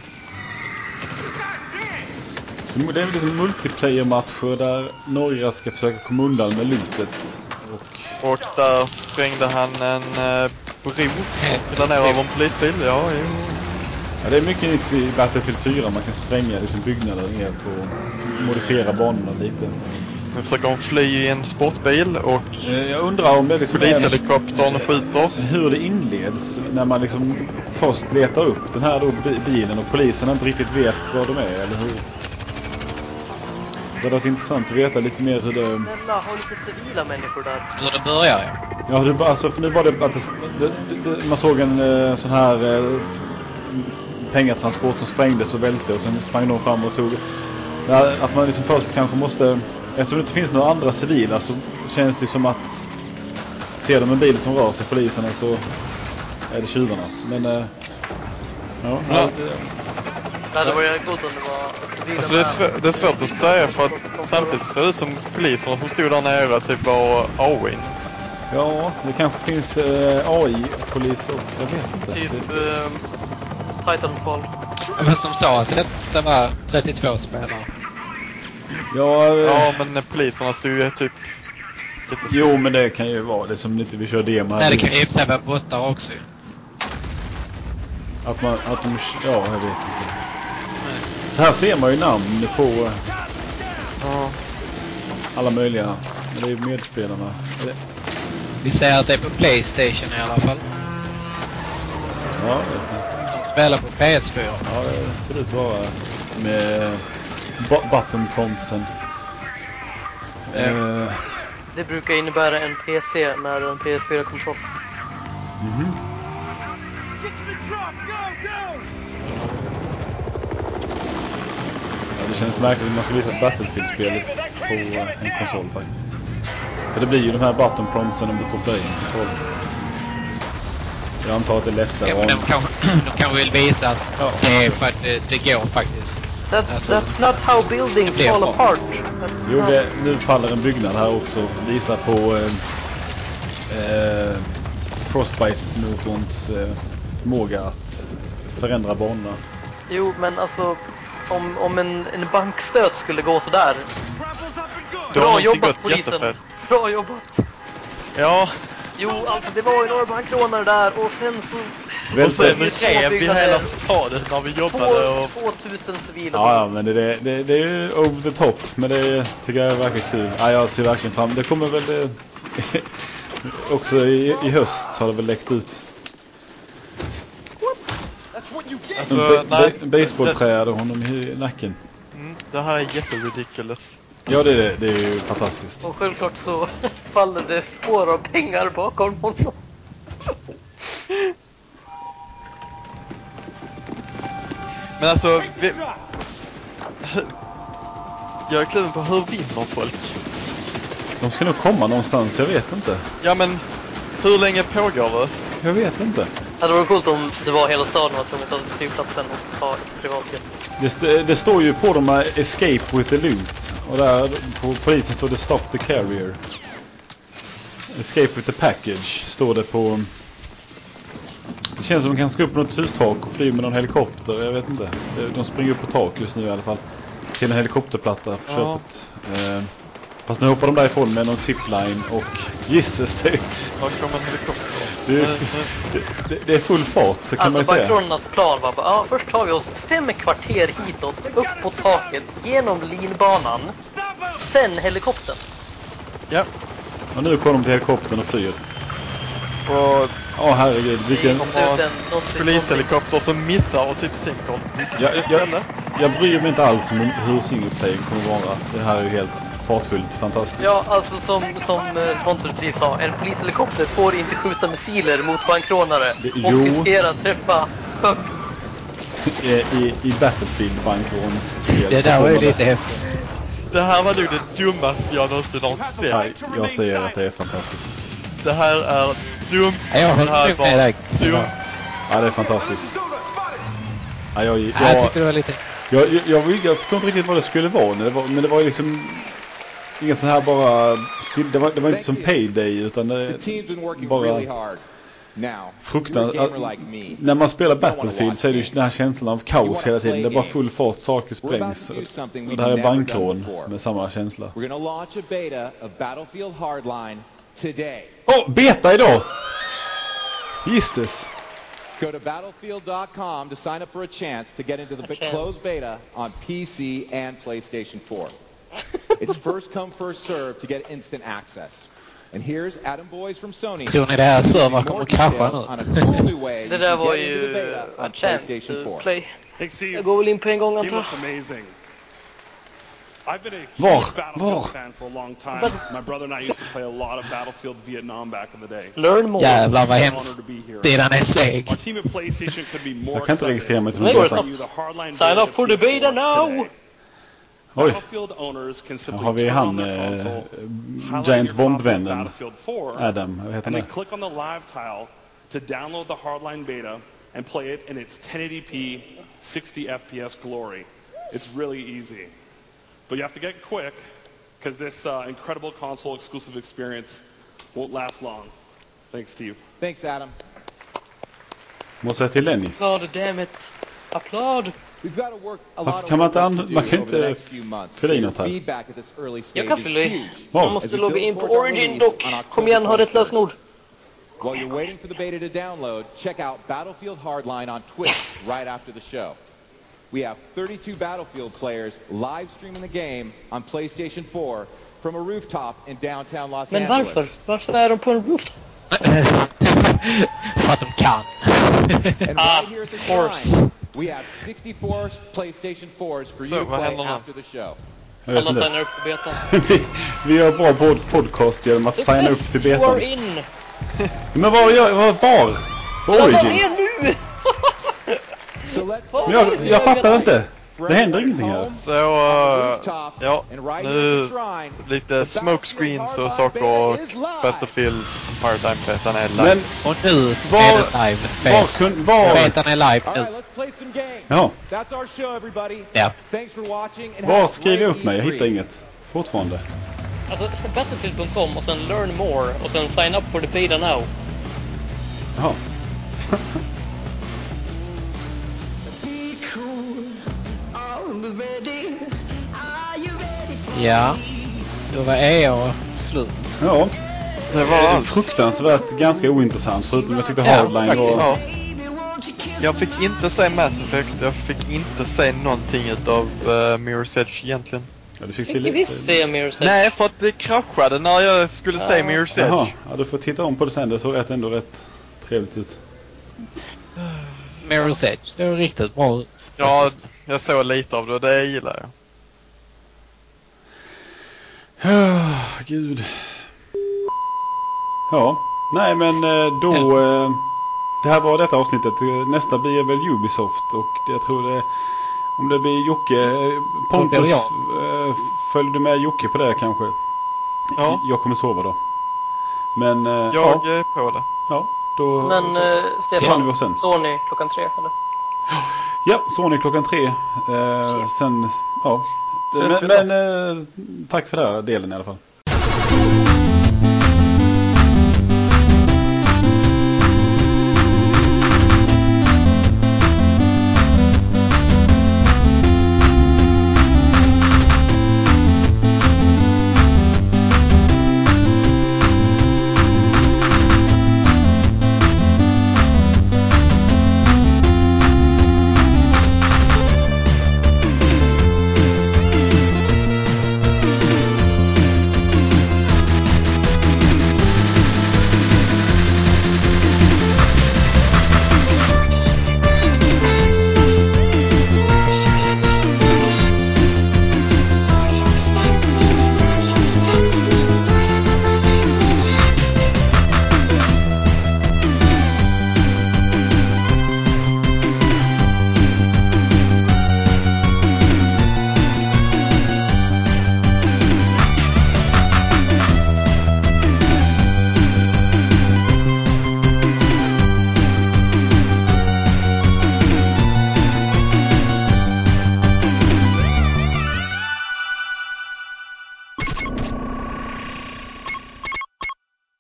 Så det är lite multiplayer-matcher där några ska försöka komma undan med lootet. Och, och där sprängde han en uh, bro där nere av en polisbil. Ja, ja. Ja, det är mycket nytt i Battlefield fyra. Man kan spränga liksom byggnader ner på modifiera banorna lite. Nu försöker de fly i en sportbil och jag undrar om det liksom polishelikoptern skjuter. Hur det inleds när man liksom först letar upp den här då bilen och polisen inte riktigt vet var de är eller hur. Det hade varit intressant att veta lite mer hur det... Snälla, ha lite civila människor där. Hur det börjar, ja. Ja, det, alltså, för nu var det att det, det, det, man såg en uh, sån här uh, pengatransport som sprängdes och välte och sen sprang de fram och tog ja, att man liksom först kanske måste... Eftersom det inte finns några andra civila så känns det som att ser de en bil som rör sig poliserna så är det tjuvarna. Men uh, ja, ja. Det, Nej, det var ju gott om det var... Alltså det är, svår, det är svårt att säga för att samtidigt så ser det ut som poliserna som stod där nere typ var A I. Ja, det kanske finns uh, A I-polis och jag vet inte. Typ uh, Titanfall. Men som sa att det var trettiotvå spelare. Ja, uh, ja, men poliserna stod ju typ... Jo, men det kan ju vara det som inte vi kör demo här. Nej, det kan ju vara bottar också. Att man, att de, ja, jag vet inte. Så här ser man ju namn på ja. alla möjliga. Det är ju medspelarna. Vi säger att det är på PlayStation i alla fall. Ja, spela på P S fyra. Ja, det ser ut att vara med button promptsen. Mm. Uh. Det brukar innebära en P C med en P S fyra-kontroll. Mhm. Ja, det känns märkligt att man ska visa ett Battlefield-spel på en konsol faktiskt. För det blir ju de här button promptsen om du kopplar in kontrollen. Jag antar att det är lättare. Ja, men de kanske de kan vill visa att ja. det, är för att det, det går faktiskt. That, alltså, that's not how buildings fall apart. That's jo, not... det, nu faller en byggnad här också. Visar på eh, eh, Frostbite-motorns eh, förmåga att förändra banorna. Jo, men alltså om, om en, en bankstöt skulle gå så där. Bra jobbat, polisen. Jättefär. Bra jobbat. Ja. Jo, alltså det var ju några bankrånare där och sen så... Och sen rev vi hela staden när vi jobbade och... tvåtusen civila. Ja, ja, men det, det, det är ju over the top. Men det tycker jag är verkligen kul. Ja, jag ser verkligen fram. Det kommer väl... Det, också i, i höst har det väl läckt ut. Alltså, en ba- ba- baseballträ hade honom i nacken. Mm, det här är jätteridiculous. Ja, det är det. Det är ju fantastiskt. Och självklart så faller det spår av pengar bakom honom. Men alltså, vi, jag är kluven på hur vinner folk? De ska nog komma någonstans, jag vet inte. Ja, men hur länge pågår det? Jag vet inte. Det hade varit coolt om det var hela staden att de tog flygplatsen och ta privatjet. Det, st- det står ju på dem här escape with the loot. Och där på polisen står det stop the carrier. Escape with the package står det på... Det känns som de kan ska upp på något hustak och fly med någon helikopter. Jag vet inte. De springer upp på tak just nu i alla fall. Till en helikopterplatta på ja. köpet. Eh, fast nu hoppar de därifrån med någon zipline och gissas det. Var kommer en helikopter? Det är, det, det, det är full fart, så kan alltså, man säga. bakgrundernas plan var bara, ja, först tar vi oss fem kvarter hitåt, upp på taket, genom linbanan, sen helikoptern. Ja. Och nu kommer de till helikoptern och flyger. Och, ja herregud, vilken... Polishelikopter som missar och typ sänker. Jag, jag, jag, jag bryr mig inte alls om hur singleplay kommer vara. Det här är ju helt fartfyllt, fantastiskt. Ja, alltså som, som Montertree sa, en polishelikopter får inte skjuta missiler mot bankrånare det, och jo. riskera att träffa I, i, i Battlefield bankrånsspel. Det där var ju lite häftigt. Det här var nog det dummaste jag någonsin har sett. Nej, jag säger att det är fantastiskt. Det här är dumt. Ja, jag det här var dumt. Ja, det är fantastiskt. Ja, jag, jag, jag, jag tyckte det var lite... Jag, jag, jag, jag förstår inte riktigt vad det skulle vara, det var, men det var ju liksom... Ingen sån här bara... Still, det, var, det var inte som Payday, utan det bara... Fruktansvärt. När man spelar Battlefield så är det ju den här känslan av kaos hela tiden. Det är bara full fart, saker sprängs. Och det här är bankrån med samma känsla. Åh, oh, beta idag! Gisses! Go to battlefield dot com to sign up for a chance to get into the closed beta on P C and PlayStation four. It's first come, first serve to get instant access. And here's Adam Boys from Sony. Tror ni det här servern kommer krascha nu? Det där var ju a chance to play. Jag går väl in på en gång antar. I've been a huge Battlefield fan for a long time. My brother and I used to play a lot of Battlefield Vietnam back in the day. Learn more. Jävlar vad hemskt. Det är den seg. Our team at PlayStation could be more Jag kan inte registrera mig till något. Sign up for the beta now! Oj, här har vi han eh, Giant Bomb-vännen Adam, vad heter han? Click on the live tile to download the Hardline beta and play it in its ten eighty p sixty F P S glory. It's really easy. But you have to get quick because this uh, incredible console exclusive experience won't last long. Thanks, Steve. Thanks, Adam. Måste jag till Lenny? God damn it. Applaud. Varför kan man inte an- man kan inte fylla i något här? Jag kan fylla i. Man måste logga in på Origin dock. Kom igen, ha rätt lösenord. While you're waiting for the beta to download, check out Battlefield Hardline on Twitch yes. right after the show. We have thirty-two Battlefield players live streaming the game on PlayStation four from a rooftop in downtown Los Men Angeles. Men varför? Varför är de på en rooftop? För att de kan. And right here at the Shrine, we have sixty-four PlayStation fours for you to play after the show. Alla signar upp för betan. vi, vi gör bra pod podcast genom att signa upp till betan. You are in. Men vad gör vad var? På Origin? Vad är nu? Men jag, jag fattar inte. Det händer ingenting här. Så, uh, ja, nu lite smokescreens och saker och Battlefield Maritime betan är live. Men, och nu var, är det live. Var, kun, var, betan är live nu. Ja. Ja. Var skriver jag upp mig? Jag hittar inget. Fortfarande. Alltså, battlefield dot com och sen learn more och sen sign up for the beta now. Jaha. Ja, då var E A slut. Ja, det var allt. Fruktansvärt ganska ointressant, förutom jag tyckte Hardline ja, var... Ja. Jag fick inte se Mass Effect, jag fick inte se någonting utav uh, Mirror's Edge egentligen. Ja, du fick se lite... visst se Mirror's Edge. Nej, för att det kraschade när jag skulle ja. se Mirror's Edge. Jaha, ja, du får titta om på det sen, det såg rätt ändå rätt trevligt ut. Mirror's Edge, det var riktigt bra ut. Ja, jag såg lite av det och det gillar jag. Oh, gud. Ja, nej men då eh, det här var detta avsnittet. Nästa blir väl Ubisoft och jag tror det om det blir Jocke Pontus eh, följde med Jocke på det kanske. Ja. Jag kommer sova då. Men eh, jag ja. är på det. Ja, då men eh, Stefan, vi sen. Sony klockan tre eller? Ja, Sony klockan tre. Eh, sen ja. Men, men eh, tack för den här delen i alla fall.